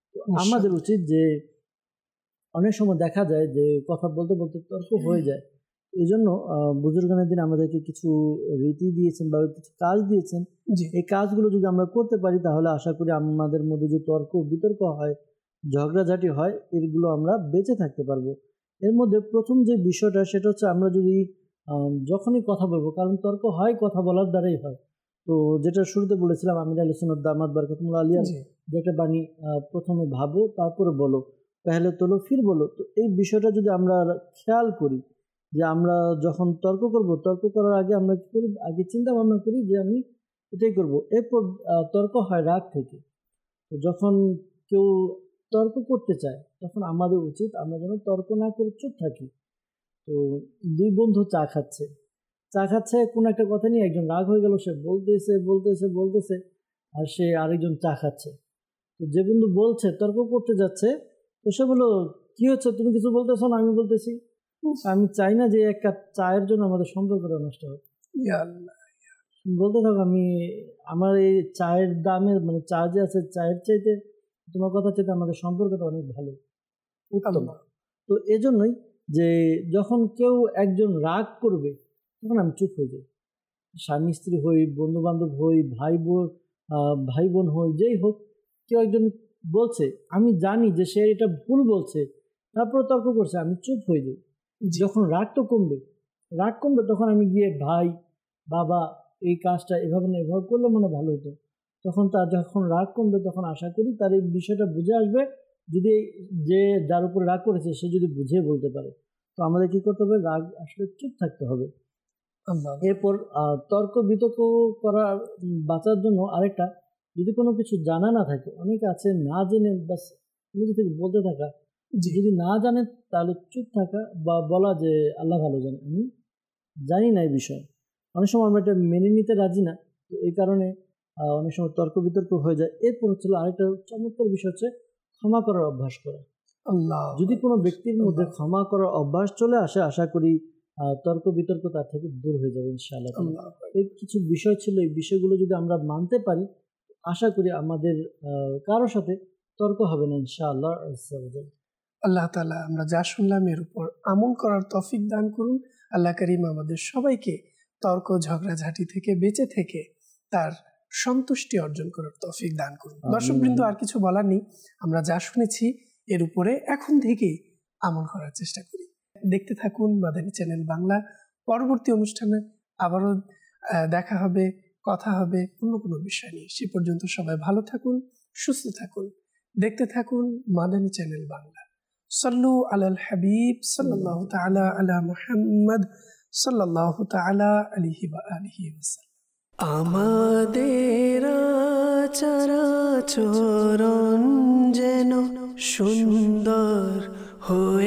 আমাদের উচিত যে অনেক সময় দেখা যায় যে কথা বলতে বলতে তর্ক হয়ে যায়, এই জন্য বুজুর্গানের দিন আমাদেরকে কিছু রীতি দিয়েছেন বা কিছু কাজ দিয়েছেন। এই কাজগুলো যদি আমরা করতে পারি তাহলে আশা করি আমাদের মধ্যে যে তর্ক বিতর্ক হয়, ঝগড়াঝাটি হয়, এগুলো আমরা বেঁচে থাকতে পারবো। এর মধ্যে প্রথম যে বিষয়টা সেটা হচ্ছে আমরা যদি যখনই কথা বলবো, কারণ তর্ক হয় কথা বলার দ্বারাই হয়। তো যেটা শুরুতে বলেছিলাম আমির আহলে সুন্নাত দামাত বরকতুল্লাহ আলিয়া যে একটা বাণী, প্রথমে ভাবো তারপরে বলো, পেহলে তোলো ফির বলো। তো এই বিষয়টা যদি আমরা খেয়াল করি যে আমরা যখন তর্ক করব, তর্ক করার আগে আমরা কি করি, আগে চিন্তা ভাবনা করি যে আমি এটাই করব। এরপর তর্ক হয় রাগ থেকে। তো যখন কেউ তর্ক করতে চায় তখন আমাদের উচিত আমরা যেন তর্ক না করে চুপ থাকি। তো দুই বন্ধু চা খাচ্ছে কোনো একটা কথা নিয়ে, একজন রাগ হয়ে গেল, সে বলতেছে আর সে আরেকজন চা খাচ্ছে। তো যে বন্ধু বলছে তর্ক করতে যাচ্ছে, তো সে বললো, কি হচ্ছে, তুমি কিছু বলতেছো না, আমি বলতেছি। আমি চাই না যে এক কাপ চায়ের জন্য আমাদের সম্পর্কটা নষ্ট হোক। বলতে থাকো, আমার এই চায়ের দামের মানে চা যে আছে, চায়ের চাইতে তোমার কথা চাইতে আমাদের সম্পর্কটা অনেক ভালো, উত্তম। তো এজন্যই যে যখন কেউ একজন রাগ করবে তখন আমি চুপ হয়ে যাই। স্বামী স্ত্রী হই, বন্ধু বান্ধব হই, ভাই বোন হই, যেই হোক, কেউ একজন বলছে, আমি জানি যে সে এটা ভুল বলছে, তারপরে তর্ক করছে, আমি চুপ হয়ে যাই। যখন রাগটা কমবে তখন আমি গিয়ে, ভাই, বাবা, এই কাজটা এভাবে না এভাবে করলে মনে ভালো হতো। তখন তার যখন রাগ কমবে তখন আশা করি তার এই বিষয়টা বুঝে আসবে, যদি যে যার উপর রাগ করেছে সে যদি বুঝিয়ে বলতে পারে। তো আমাদের কি করতে হবে, রাগ আসলে চুপ থাকতে হবে। এরপর তর্ক বিতর্ক করা বাঁচার জন্য আরেকটা, যদি কোনো কিছু জানা না থাকে, অনেকে আছে না জেনে বাস নিজে থেকে বলতে থাকা, যদি না জানে তাহলে চুপ থাকা বা বলা যে আল্লাহ ভালো জানে, আমি জানি না এই বিষয়ে। অনেক সময় আমরা এটা মেনে নিতে রাজি না, তো এই কারণে অনেক সময় তর্ক বিতর্ক হয়ে যায়। এরপর হচ্ছিল আরেকটা চমৎকার বিষয় হচ্ছে ক্ষমা করার অভ্যাস করা। যদি কোনো ব্যক্তির মধ্যে ক্ষমা করার অভ্যাস চলে আসে, আশা করি তর্ক বিতর্ক তার থেকে দূর হয়ে যাবে ইনশাআল্লাহ। এই কিছু বিষয় ছিল, এই বিষয়গুলো যদি আমরা মানতে পারি আশা করি আমাদের কারোর সাথে তর্ক হবে না ইনশাআল্লাহ। আল্লাহ তাআলা আমরা যা শুনলাম এর উপর আমল করার তৌফিক দান করুন। আল্লাহ করিম আমাদের সবাইকে তর্ক ঝগড়াঝাটি থেকে বেঁচে থেকে তার সন্তুষ্টি অর্জন করার তৌফিক দান করুন। দর্শকবৃন্দ, আর কিছু বলার নেই, আমরা যা শুনেছি এর উপরে এখন থেকেই আমল করার চেষ্টা করি। দেখতে থাকুন মাদানী চ্যানেল বাংলা। পরবর্তী অনুষ্ঠানে আবারও দেখা হবে, কথা হবে অন্য কোনো বিষয় নিয়ে। সে পর্যন্ত সবাই ভালো থাকুন, সুস্থ থাকুন, দেখতে থাকুন মাদানী চ্যানেল বাংলা। সাল্লু আলাল হাবিব সাল্লাল্লাহু তাআলা আলা মুহাম্মদ সাল্লাল্লাহু তাআলা আলাইহি ওয়া আলিহি ওয়াসাল্লাম। আমাদের চরাচরণ যেন সুন্দর হয়ে